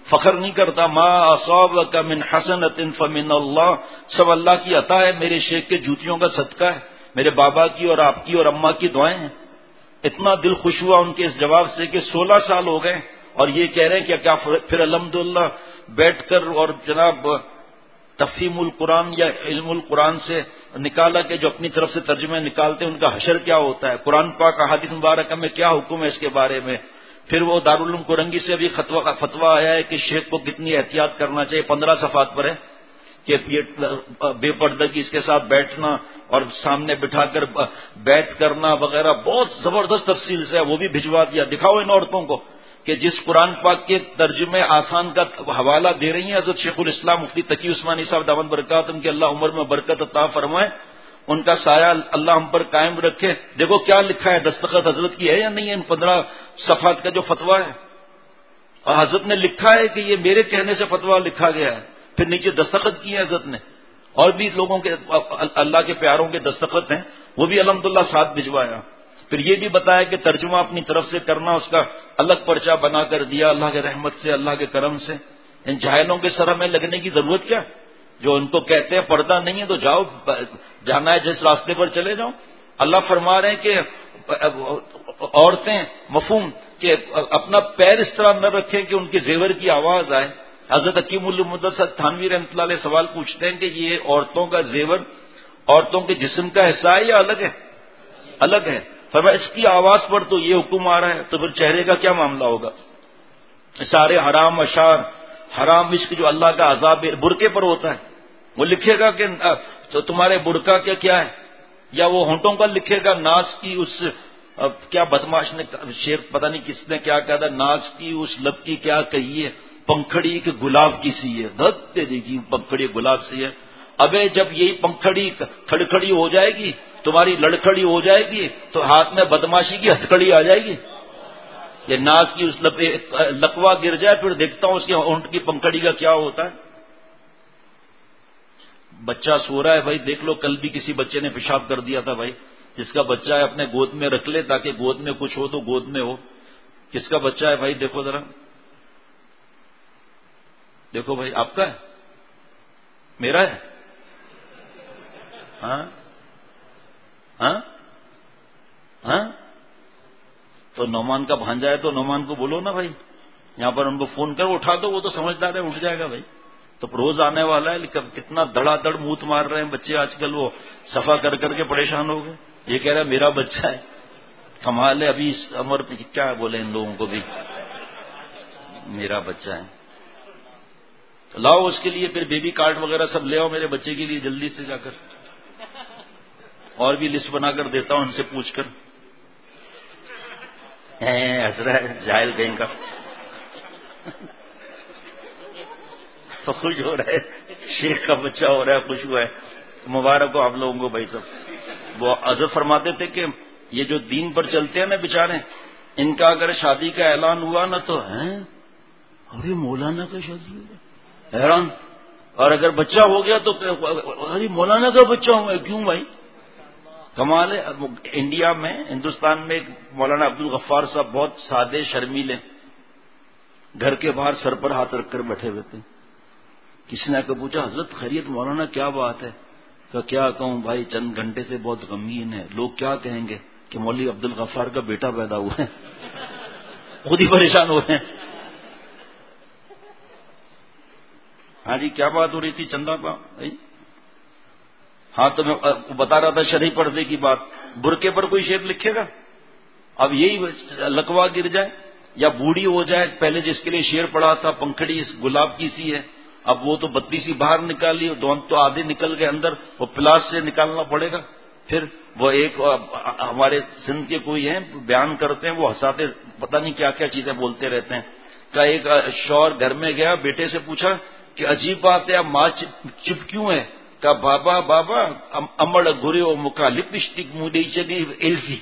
فخر نہیں کرتا. ما اصابک من حسنۃ فمن اللہ، سب اللہ کی عطا ہے. میرے شیخ کے جوتیوں کا صدقہ ہے، میرے بابا کی اور آپ کی اور اماں کی دعائیں ہیں. اتنا دل خوش ہوا ان کے اس جواب سے کہ سولہ سال ہو گئے اور یہ کہہ رہے ہیں کہ کیا پھر الحمدللہ بیٹھ کر اور جناب تفہیم القرآن یا علم القرآن سے نکالا کہ جو اپنی طرف سے ترجمے نکالتے ہیں ان کا حشر کیا ہوتا ہے، قرآن پاک احادیث مبارکہ میں کیا حکم ہے اس کے بارے میں. پھر وہ دارالعلوم کورنگی سے بھی فتویٰ آیا ہے کہ شیخ کو کتنی احتیاط کرنا چاہیے، پندرہ صفحات پر ہے کہ یہ بے پردگی اس کے ساتھ بیٹھنا اور سامنے بٹھا کر بیعت کرنا وغیرہ بہت زبردست تفصیل سے ہے. وہ بھی بھجوا دیا. دکھاؤ ان عورتوں کو کہ جس قرآن پاک کے ترجمے آسان کا حوالہ دے رہی ہیں حضرت شیخ الاسلام مفتی تقی عثمانی صاحب دامن برکات ان کے اللہ عمر میں برکت عطا فرمائے، ان کا سایہ اللہ ہم پر قائم رکھے. دیکھو کیا لکھا ہے، دستخط حضرت کی ہے یا نہیں ہے ان پندرہ صفحات کا جو فتویٰ ہے. اور حضرت نے لکھا ہے کہ یہ میرے کہنے سے فتویٰ لکھا گیا ہے، پھر نیچے دستخط کی ہے حضرت نے. اور بھی لوگوں کے اللہ کے پیاروں کے دستخط ہیں، وہ بھی الحمدللہ ساتھ بھجوایا. پھر یہ بھی بتایا کہ ترجمہ اپنی طرف سے کرنا، اس کا الگ پرچہ بنا کر دیا اللہ کے رحمت سے، اللہ کے کرم سے. ان جاہلوں کے سر میں لگنے کی ضرورت کیا، جو ان کو کہتے ہیں پردہ نہیں ہے تو جاؤ، جانا ہے جس راستے پر چلے جاؤ. اللہ فرما رہے ہیں کہ عورتیں مفہوم کہ اپنا پیر اس طرح نہ رکھیں کہ ان کے زیور کی آواز آئے. حضرت حکیم المدثر تھانوی رحمۃ اللہ علیہ سوال پوچھتے ہیں کہ یہ عورتوں کا زیور عورتوں کے جسم کا حصہ ہے یا الگ ہے؟ الگ ہے. فرمایا اس کی آواز پر تو یہ حکم آ رہا ہے، تو پھر چہرے کا کیا معاملہ ہوگا؟ سارے حرام اشعار، حرام عشق جو اللہ کا عذاب برقعے پر ہوتا ہے، وہ لکھے گا کہ تو تمہارے برقع کیا کیا ہے، یا وہ ہونٹوں کا لکھے گا ناز کی اس کیا بدماش نے شعر پتہ نہیں کس نے کیا کہا تھا، ناز کی اس لب کی کیا کہی ہے، پنکھڑی کے گلاب کی سی ہے. دھت دیکھی پنکھڑی گلاب سی ہے. ابے جب یہی پنکھڑی کھڑکھڑی ہو جائے گی، تمہاری لڑکھڑی ہو جائے گی، تو ہاتھ میں بدماشی کی ہتھکڑی آ جائے گی. یہ ناز کی اس لکوا گر جائے، پھر دیکھتا ہوں اس کے اونٹ کی پنکھڑی کا کیا ہوتا ہے. بچہ سو رہا ہے بھائی، دیکھ لو کل بھی کسی بچے نے پیشاب کر دیا تھا بھائی. جس کا بچہ ہے اپنے گود میں رکھ لے تاکہ گود میں کچھ ہو تو گود میں ہو. کس کا بچہ ہے بھائی؟ دیکھو ذرا، دیکھو بھائی، آپ کا ہے؟ میرا ہے؟ ہاں ہاں ہاں تو نعمان کا بھانجا ہے تو نعمان کو بولو نا بھائی، یہاں پر ان کو فون کر اٹھا دو، وہ تو سمجھدار ہے، اٹھ جائے گا بھائی. تو روز آنے والا ہے، لیکن کتنا دڑا دڑ موت مار رہے ہیں بچے آج کل، وہ صفا کر کر کے پریشان ہو گئے. یہ کہہ رہا ہے میرا بچہ ہے. کمال ہے، ابھی اس عمر پہ کیا بولے ان لوگوں کو بھی، میرا بچہ ہے. لاؤ اس کے لیے پھر بیبی کارڈ وغیرہ سب لے آؤ میرے بچے کے لیے جلدی سے جا کر، اور بھی لسٹ بنا کر دیتا ہوں ان سے پوچھ کر. ہنس رہا ہے جاہل کہیں کا. تو خوش ہو رہا ہے، شیخ کا بچہ ہو رہا ہے، خوش ہوا ہے. مبارک ہو آپ لوگوں کو بھائی سب. وہ حضرت فرماتے تھے کہ یہ جو دین پر چلتے ہیں نا بیچارے، ان کا اگر شادی کا اعلان ہوا نا تو ہیں ارے مولانا کا شادی ہو گیا، حیران. اور اگر بچہ ہو گیا تو ارے مولانا کا بچہ ہوں گا، کیوں بھائی؟ کمال ہے. انڈیا میں، ہندوستان میں ایک مولانا عبد الغفار صاحب بہت سادے شرمیلے، گھر کے باہر سر پر ہاتھ رکھ کر بیٹھے ہوئے تھے. کسی نے آ کر پوچھا حضرت خیریت مولانا کیا بات ہے؟ کہ کیا کہوں بھائی، چند گھنٹے سے بہت غمگین ہے، لوگ کیا کہیں گے کہ مولوی عبد الغفار کا بیٹا پیدا ہوا ہے. خود ہی پریشان ہو رہے ہیں. ہاں جی کیا بات ہو رہی تھی چندہ با بھائی؟ ہاں تو میں بتا رہا تھا شرعی پردے کی بات. برقعے پر کوئی شعر لکھے گا؟ اب یہی لکوا گر جائے یا بوڑھی ہو جائے، پہلے جس کے لیے شعر پڑا تھا پنکھڑی اس گلاب کی سی ہے، اب وہ تو بتی سی باہر نکالی، دونوں تو آدھے نکل گئے اندر، وہ پلاس سے نکالنا پڑے گا. پھر وہ ایک ہمارے سندھ کے کوئی ہیں بیان کرتے ہیں، وہ ہنساتے پتہ نہیں کیا کیا چیزیں بولتے رہتے ہیں. کہ ایک شوہر گھر میں گیا، بیٹے سے پوچھا کہ عجیب بات ہے اب ماں چپ کیوں ہے؟ کہ بابا بابا امڑ گرے و مکا لپسٹک موڈی چلی ایلفی.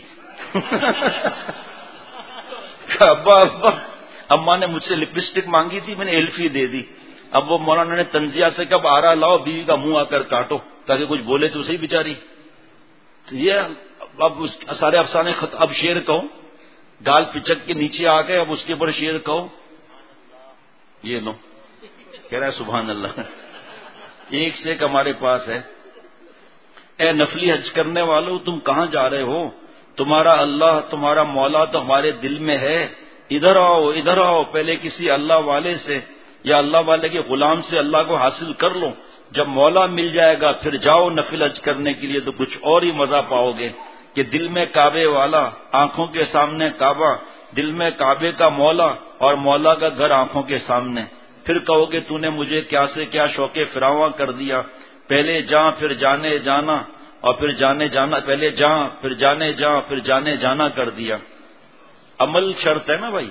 ابا ابا اماں نے مجھ سے لپسٹک مانگی تھی، میں نے ایلفی دے دی. اب وہ مولانا نے تنزیہ سے کب آ رہا لاؤ بیوی کا منہ آ کر کاٹو تاکہ کچھ بولے تو صحیح بیچاری. تو یہ اب اس سارے افسانے خط. اب شعر کہو، گال پچک کے نیچے آ گئے، اب اس کے اوپر شعر کہو. یہ لو، کہہ رہا ہے سبحان اللہ، ایک سے ایک ہمارے پاس ہے۔ اے نفلی حج کرنے والوں، تم کہاں جا رہے ہو؟ تمہارا اللہ، تمہارا مولا تو ہمارے دل میں ہے، ادھر آؤ ادھر آؤ، پہلے کسی اللہ والے سے یا اللہ والے کے غلام سے اللہ کو حاصل کر لو، جب مولا مل جائے گا پھر جاؤ نفل حج کرنے کے لیے، تو کچھ اور ہی مزہ پاؤ گے کہ دل میں کعبے والا، آنکھوں کے سامنے کعبہ، دل میں کعبے کا مولا اور مولا کا گھر آنکھوں کے سامنے، پھر کہو کہ تو نے مجھے کیا سے کیا شوق فراواں کر دیا، پہلے جاں پھر جانے جانا، اور پھر جانے جانا، پہلے جاں پھر جانے جاں پھر جانے جانا کر دیا۔ عمل شرط ہے نا بھائی۔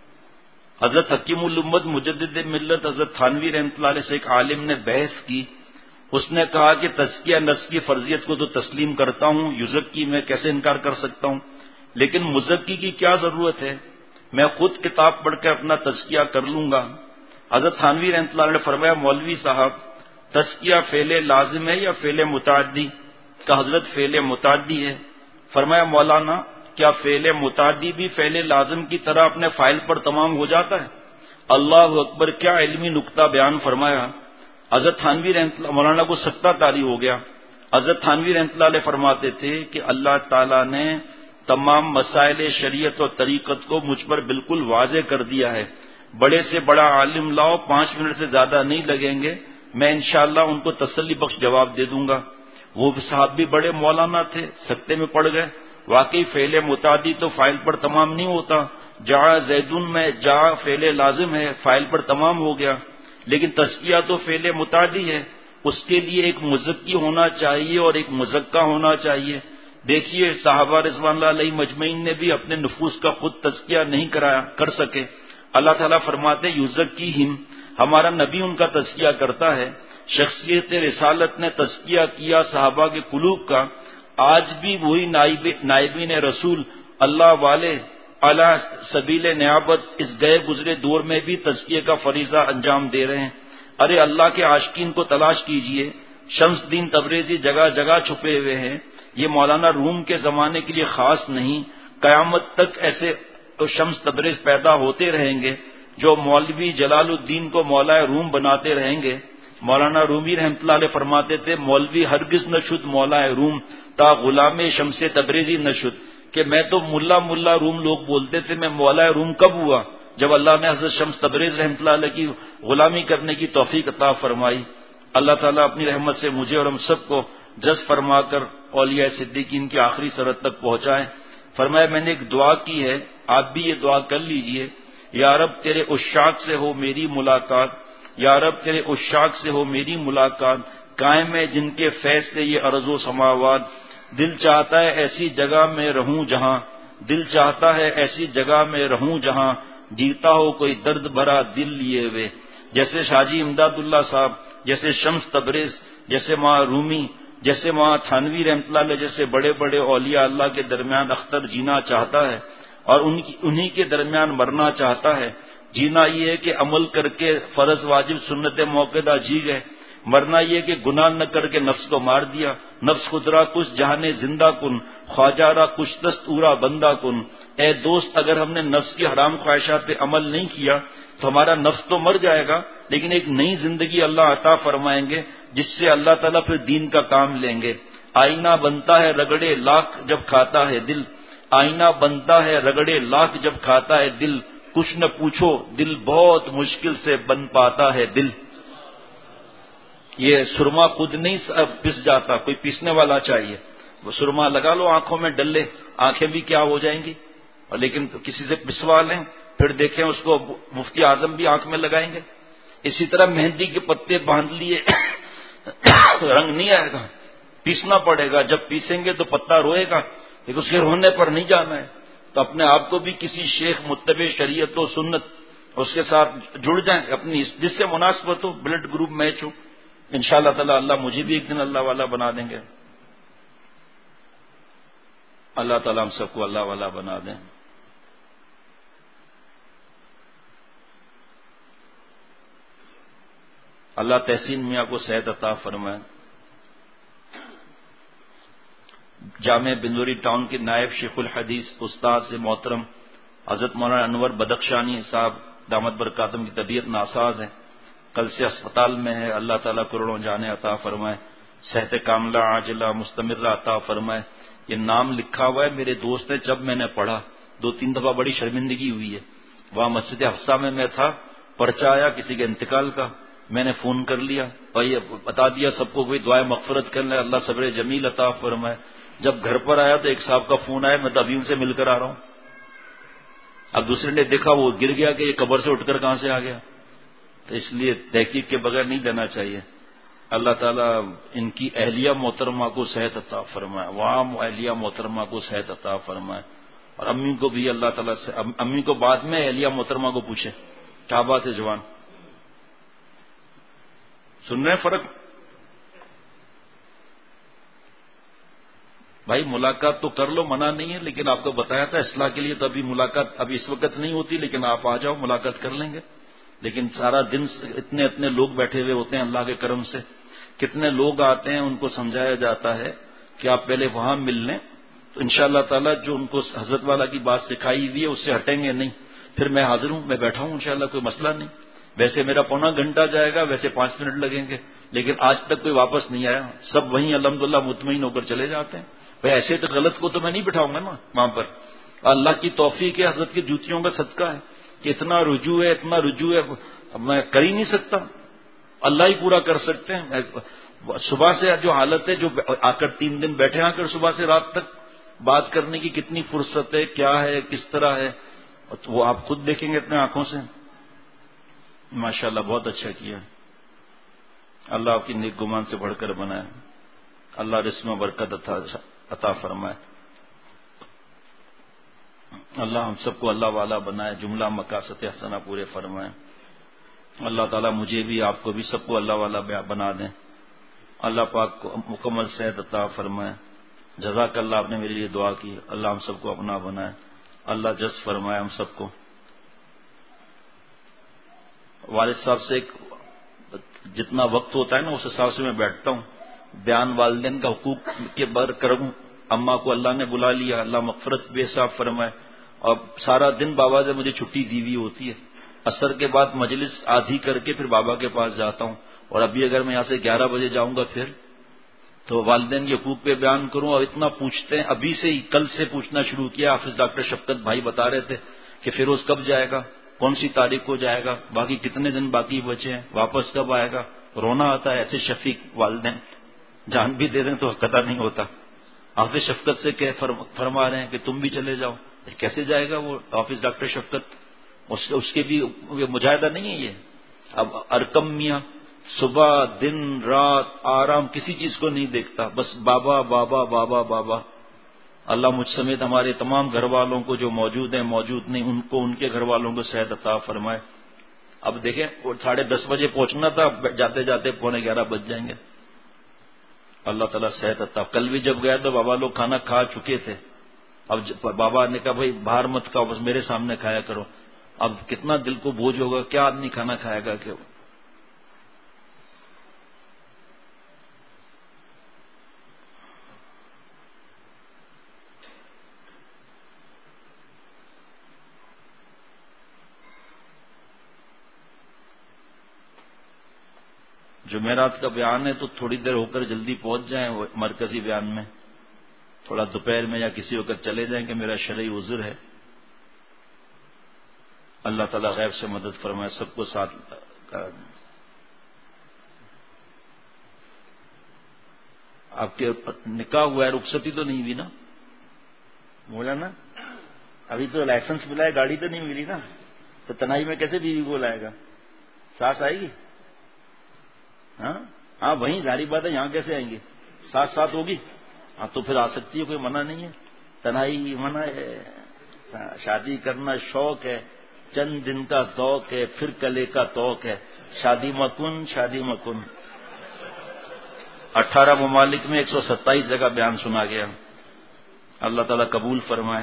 حضرت حکیم الامت مجدد ملت حضرت تھانوی رحمۃ اللہ علیہ سے ایک عالم نے بحث کی، اس نے کہا کہ تزکیہ نفس کی فرضیت کو تو تسلیم کرتا ہوں، یزکی میں کیسے انکار کر سکتا ہوں، لیکن مزکی کی کیا ضرورت ہے، میں خود کتاب پڑھ کر اپنا تزکیہ کر لوں گا۔ حضرت تھانوی رحمۃ اللہ علیہ نے فرمایا، مولوی صاحب تزکیہ فعل لازم ہے یا فعل متعدی؟ کہ حضرت فعل متعدی ہے۔ فرمایا مولانا کیا فعل متعدی بھی فعل لازم کی طرح اپنے فائل پر تمام ہو جاتا ہے؟ اللہ اکبر، کیا علمی نکتہ بیان فرمایا۔ حضرت تھانوی رحمۃ اللہ، مولانا کو سکتہ طاری ہو گیا۔ حضرت تھانوی رحمۃ اللہ علیہ فرماتے تھے کہ اللہ تعالیٰ نے تمام مسائل شریعت اور طریقت کو مجھ پر بالکل واضح کر دیا ہے، بڑے سے بڑا عالم لاؤ، پانچ منٹ سے زیادہ نہیں لگیں گے، میں انشاءاللہ ان کو تسلی بخش جواب دے دوں گا۔ وہ صاحب بھی بڑے مولانا تھے، سکتے میں پڑ گئے۔ واقعی فعل متعدی تو فائل پر تمام نہیں ہوتا، جا زیدون میں جا فعل لازم ہے، فائل پر تمام ہو گیا، لیکن تزکیہ تو فعل متعدی ہے، اس کے لیے ایک مزکی ہونا چاہیے اور ایک مزکا ہونا چاہیے۔ دیکھیے صحابہ رضوان اللہ علیہ مجمعین نے بھی اپنے نفوس کا خود تزکیہ نہیں کرایا کر سکے۔ اللہ تعالیٰ فرماتے یزکیہم، ہمارا نبی ان کا تزکیہ کرتا ہے۔ شخصیت رسالت نے تزکیہ کیا صحابہ کے قلوب کا، آج بھی وہی نائب نائبین رسول اللہ والے اعلی سبیل نیابت اس گئے گزرے دور میں بھی تزکیے کا فریضہ انجام دے رہے ہیں۔ ارے اللہ کے عاشقین کو تلاش کیجئے، شمس الدین تبریزی جگہ جگہ چھپے ہوئے ہیں، یہ مولانا روم کے زمانے کے لیے خاص نہیں، قیامت تک ایسے شمس تبریز پیدا ہوتے رہیں گے جو مولوی جلال الدین کو مولا روم بناتے رہیں گے۔ مولانا رومی رحمۃ اللہ علیہ فرماتے تھے، مولوی ہرگز نہ شد مولا روم تا غلام شمس تبریزی نہ شد، کہ میں تو ملا ملا روم لوگ بولتے تھے، میں مولا روم کب ہوا؟ جب اللہ نے حضرت شمس تبریز رحمۃ اللہ علیہ کی غلامی کرنے کی توفیق عطا فرمائی۔ اللہ تعالیٰ اپنی رحمت سے مجھے اور ہم سب کو جذب فرما کر اولیاء صدیقین کی آخری سرحد تک پہنچائے۔ فرمایا میں نے ایک دعا کی ہے، آپ بھی یہ دعا کر لیجئے، یا رب تیرے عشاق سے ہو میری ملاقات، یا رب تیرے عشاق سے ہو میری ملاقات، قائم ہے جن کے فیض سے یہ ارض و سماوات، دل چاہتا ہے ایسی جگہ میں رہوں جہاں، دل چاہتا ہے ایسی جگہ میں رہوں جہاں جیتا ہو کوئی درد بھرا دل لیے ہوئے۔ جیسے شاجی امداد اللہ صاحب، جیسے شمس تبریز، جیسے ماں رومی، جیسے ماں تھانوی رحمۃ اللہ علیہ جیسے بڑے بڑے اولیاء اللہ کے درمیان اختر جینا چاہتا ہے اور ان کی انہی کے درمیان مرنا چاہتا ہے۔ جینا یہ ہے کہ عمل کر کے فرض واجب سنت موقعہ جی گئے، مرنا یہ کہ گناہ نہ کر کے نفس کو مار دیا۔ نفس خدرا کچھ جہانے زندہ کن، خواجارہ کچھ دست اورا بندہ کن۔ اے دوست اگر ہم نے نفس کی حرام خواہشات پہ عمل نہیں کیا تو ہمارا نفس تو مر جائے گا، لیکن ایک نئی زندگی اللہ عطا فرمائیں گے جس سے اللہ تعالیٰ پھر دین کا کام لیں گے۔ آئینہ بنتا ہے رگڑے لاکھ جب کھاتا ہے دل، آئینہ بنتا ہے رگڑے لاکھ جب کھاتا ہے دل، کچھ نہ پوچھو دل بہت مشکل سے بن پاتا ہے دل۔ یہ سرما خود نہیں پس جاتا، کوئی پیسنے والا چاہیے۔ وہ سرما لگا لو آنکھوں میں ڈلے، آنکھیں بھی کیا ہو جائیں گی، اور لیکن کسی سے پسوا لیں پھر دیکھیں اس کو مفتی اعظم بھی آنکھ میں لگائیں گے۔ اسی طرح مہندی کے پتے باندھ لیے رنگ نہیں آئے گا، پیسنا پڑے گا، جب پیسیں گے تو پتا روئے گا، لیکن اس کے رونے پر نہیں جانا ہے۔ تو اپنے آپ کو بھی کسی شیخ متبع شریعت و سنت اس کے ساتھ جڑ جائیں، اپنی جس سے مناسبت ہو، بلڈ گروپ میچ ہو، انشاءاللہ تعالی اللہ مجھے بھی ایک دن اللہ والا بنا دیں گے۔ اللہ تعالیٰ ہم سب کو اللہ والا بنا دیں۔ اللہ تحسین میاں کو صحت عطا فرمائے۔ جامع بندوری ٹاؤن کے نائب شیخ الحدیث استاد سے محترم حضرت مولانا انور بدخشانی صاحب دامت برکاتم کی طبیعت ناساز ہے، کل سے اسپتال میں ہے، اللہ تعالیٰ کروڑوں جانے عطا فرمائے، صحت کاملہ عاجلہ مستمرہ عطا فرمائے۔ یہ نام لکھا ہوا ہے، میرے دوست نے جب میں نے پڑھا دو تین دفعہ بڑی شرمندگی ہوئی ہے، وہاں مسجد حفصہ میں میں تھا، پرچہ آیا کسی کے انتقال کا، میں نے فون کر لیا اور یہ بتا دیا سب کو، کوئی دعائیں مغفرت کر لیں، اللہ صبر جمیل عطا فرمائے۔ جب گھر پر آیا تو ایک صاحب کا فون آیا، میں تو ابھی ان سے مل کر آ رہا ہوں۔ اب دوسرے نے دیکھا وہ گر گیا کہ یہ قبر سے اٹھ کر کہاں سے آ گیا، تو اس لیے تحقیق کے بغیر نہیں دینا چاہیے۔ اللہ تعالیٰ ان کی اہلیہ محترمہ کو صحت عطا فرمائے، وہاں اہلیہ محترمہ کو صحت عطا فرمائے، اور امی کو بھی اللہ تعالیٰ سے، امی کو بعد میں اہلیہ محترمہ کو پوچھے، کعبہ سے جوان سن رہے ہیں فرق؟ بھائی ملاقات تو کر لو، منع نہیں ہے، لیکن آپ کو بتایا تھا اصلاح کے لیے، تو ابھی ملاقات ابھی اس وقت نہیں ہوتی، لیکن آپ آ جاؤ ملاقات کر لیں گے۔ لیکن سارا دن اتنے اتنے لوگ بیٹھے ہوئے ہوتے ہیں اللہ کے کرم سے، کتنے لوگ آتے ہیں، ان کو سمجھایا جاتا ہے کہ آپ پہلے وہاں مل لیں، تو انشاءاللہ تعالیٰ جو ان کو حضرت والا کی بات سکھائی ہوئی ہے اس سے ہٹیں گے نہیں۔ پھر میں حاضر ہوں، میں بیٹھا ہوں انشاءاللہ، کوئی مسئلہ نہیں۔ ویسے میرا پونا گھنٹہ جائے گا، ویسے پانچ منٹ لگیں گے، لیکن آج تک کوئی واپس نہیں آیا، سب وہیں الحمدللہ مطمئن ہو کر چلے جاتے ہیں۔ بھائی ایسے تو غلط کو تو میں نہیں بٹھاؤں گا نا وہاں پر، اللہ کی توفیق ہے، حضرت کی جوتیوں کا صدقہ ہے کہ اتنا رجوع ہے، اتنا رجوع ہے، میں کر ہی نہیں سکتا، اللہ ہی پورا کر سکتے ہیں۔ صبح سے جو حالت ہے، جو آ کر تین دن بیٹھے آ کر صبح سے رات تک بات کرنے کی کتنی فرصت ہے، کیا ہے، کس طرح ہے، وہ آپ خود دیکھیں گے اپنے آنکھوں سے۔ ماشاءاللہ بہت اچھا کیا، اللہ آپ کی نیک گمان سے بڑھ کر بنائے، اللہ رزق میں برکت عطا فرمائے، اللہ ہم سب کو اللہ والا بنائے، جملہ مقاصد حسنہ پورے فرمائے۔ اللہ تعالیٰ مجھے بھی آپ کو بھی سب کو اللہ والا بنا دیں، اللہ پاک کو مکمل صحت عطا فرمائے۔ جزاک اللہ، آپ نے میرے لیے دعا کی، اللہ ہم سب کو اپنا بنائے، اللہ جز فرمائے ہم سب کو۔ والد صاحب سے ایک جتنا وقت ہوتا ہے نا اس حساب سے میں بیٹھتا ہوں، بیان والدین کا حقوق کے بر کروں۔ اماں کو اللہ نے بلا لیا، اللہ مغفرت بے حساب فرمائے، اور سارا دن بابا سے مجھے چھٹی دی ہوئی ہوتی ہے، عصر کے بعد مجلس آدھی کر کے پھر بابا کے پاس جاتا ہوں، اور ابھی اگر میں یہاں سے گیارہ بجے جاؤں گا پھر تو والدین کے حقوق پہ بیان کروں، اور اتنا پوچھتے ہیں، ابھی سے ہی کل سے پوچھنا شروع کیا۔ حافظ ڈاکٹر شفقت بھائی بتا رہے تھے کہ فیروز کب جائے گا، کون سی تاریخ کو جائے گا، باقی کتنے دن باقی بچے ہیں، واپس کب آئے گا، رونا آتا ہے۔ ایسے شفیق والدین جان بھی دے دیں تو قطع نہیں ہوتا۔ حافظ شفقت سے کہ فرما رہے ہیں کہ تم بھی چلے جاؤ، کیسے جائے گا وہ حافظ ڈاکٹر شفقت، اس, اس کے بھی مجاہدہ نہیں ہے یہ۔ اب ارکم میاں صبح دن رات آرام کسی چیز کو نہیں دیکھتا، بس بابا بابا بابا بابا۔ اللہ مجھ سمیت ہمارے تمام گھر والوں کو جو موجود ہیں موجود نہیں، ان کو ان کے گھر والوں کو صحت عطا فرمائے۔ اب دیکھیں ساڑھے دس بجے پہنچنا تھا، جاتے جاتے پونے گیارہ بج جائیں گے۔ اللہ تعالیٰ صحت عطا۔ کل بھی جب گیا تو بابا لوگ کھانا کھا چکے تھے، اب بابا نے کہا بھائی باہر مت کھاؤ، بس میرے سامنے کھایا کرو۔ اب کتنا دل کو بوجھ ہوگا، کیا آدمی کھانا کھائے گا کہ جمعرات کا بیان ہے تو تھوڑی دیر ہو کر جلدی پہنچ جائیں مرکزی بیان میں، تھوڑا دوپہر میں یا کسی وقت چلے جائیں کہ میرا شرعی عذر ہے۔ اللہ تعالیٰ غیب سے مدد فرمائے، سب کو ساتھ کرا دیں۔ آپ کے نکاح ہوا ہے، رخصتی تو نہیں ہوئی نا؟ بولا نا ابھی تو لائسنس ملا ہے، گاڑی تو نہیں ملی نا، تو تنہائی میں کیسے بیوی کو لائے گا؟ ساس آئے گی؟ ہاں ہاں وہیں ظاہری بات ہے، یہاں کیسے آئیں گے؟ ساتھ ساتھ ہوگی ہاں تو پھر آ سکتی ہے، کوئی منع نہیں ہے۔ تنہائی منع ہے، شادی کرنا شوق ہے، چند دن کا ذوق ہے، پھر کلے کا توق ہے، شادی مکن شادی مکن۔ اٹھارہ ممالک میں ایک سو ستائیس جگہ بیان سنا گیا، اللہ تعالیٰ قبول فرمائے۔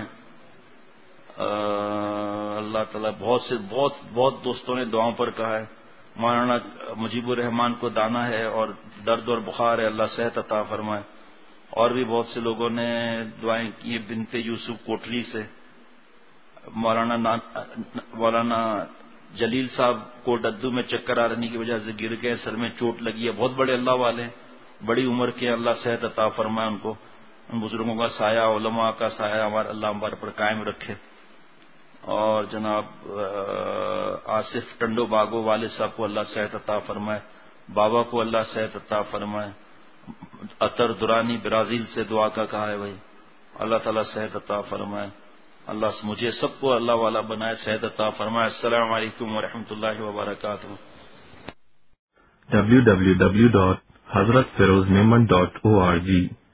اللہ تعالیٰ بہت سے بہت بہت دوستوں نے دعاؤں پر کہا ہے، مولانا مجیب الرحمان کو دانا ہے اور درد اور بخار ہے، اللہ صحت عطا فرمائے۔ اور بھی بہت سے لوگوں نے دعائیں کی، بنت یوسف کوٹلی سے، مولانا مولانا جلیل صاحب کو ڈدو میں چکر آنے کی وجہ سے گر گئے، سر میں چوٹ لگی ہے، بہت بڑے اللہ والے ہیں، بڑی عمر کے، اللہ صحت عطا فرمائے ان کو، ان بزرگوں کا سایہ، علماء کا سایہ ہمارا اللہ ہمارے پر قائم رکھے۔ اور جناب آصف ٹنڈو باغو والد صاحب کو اللہ صحت عطا فرمائے، بابا کو اللہ صحت عطا فرمائے، اطر درانی برازیل سے دعا کا کہا ہے بھائی، اللہ تعالیٰ صحت عطا فرمائے، اللہ مجھے سب کو اللہ والا بنائے، صحت عطا فرمائے۔ السلام علیکم ورحمۃ اللہ وبرکاتہ۔ W W W dot Hazrat Feroz Memon dot O R جی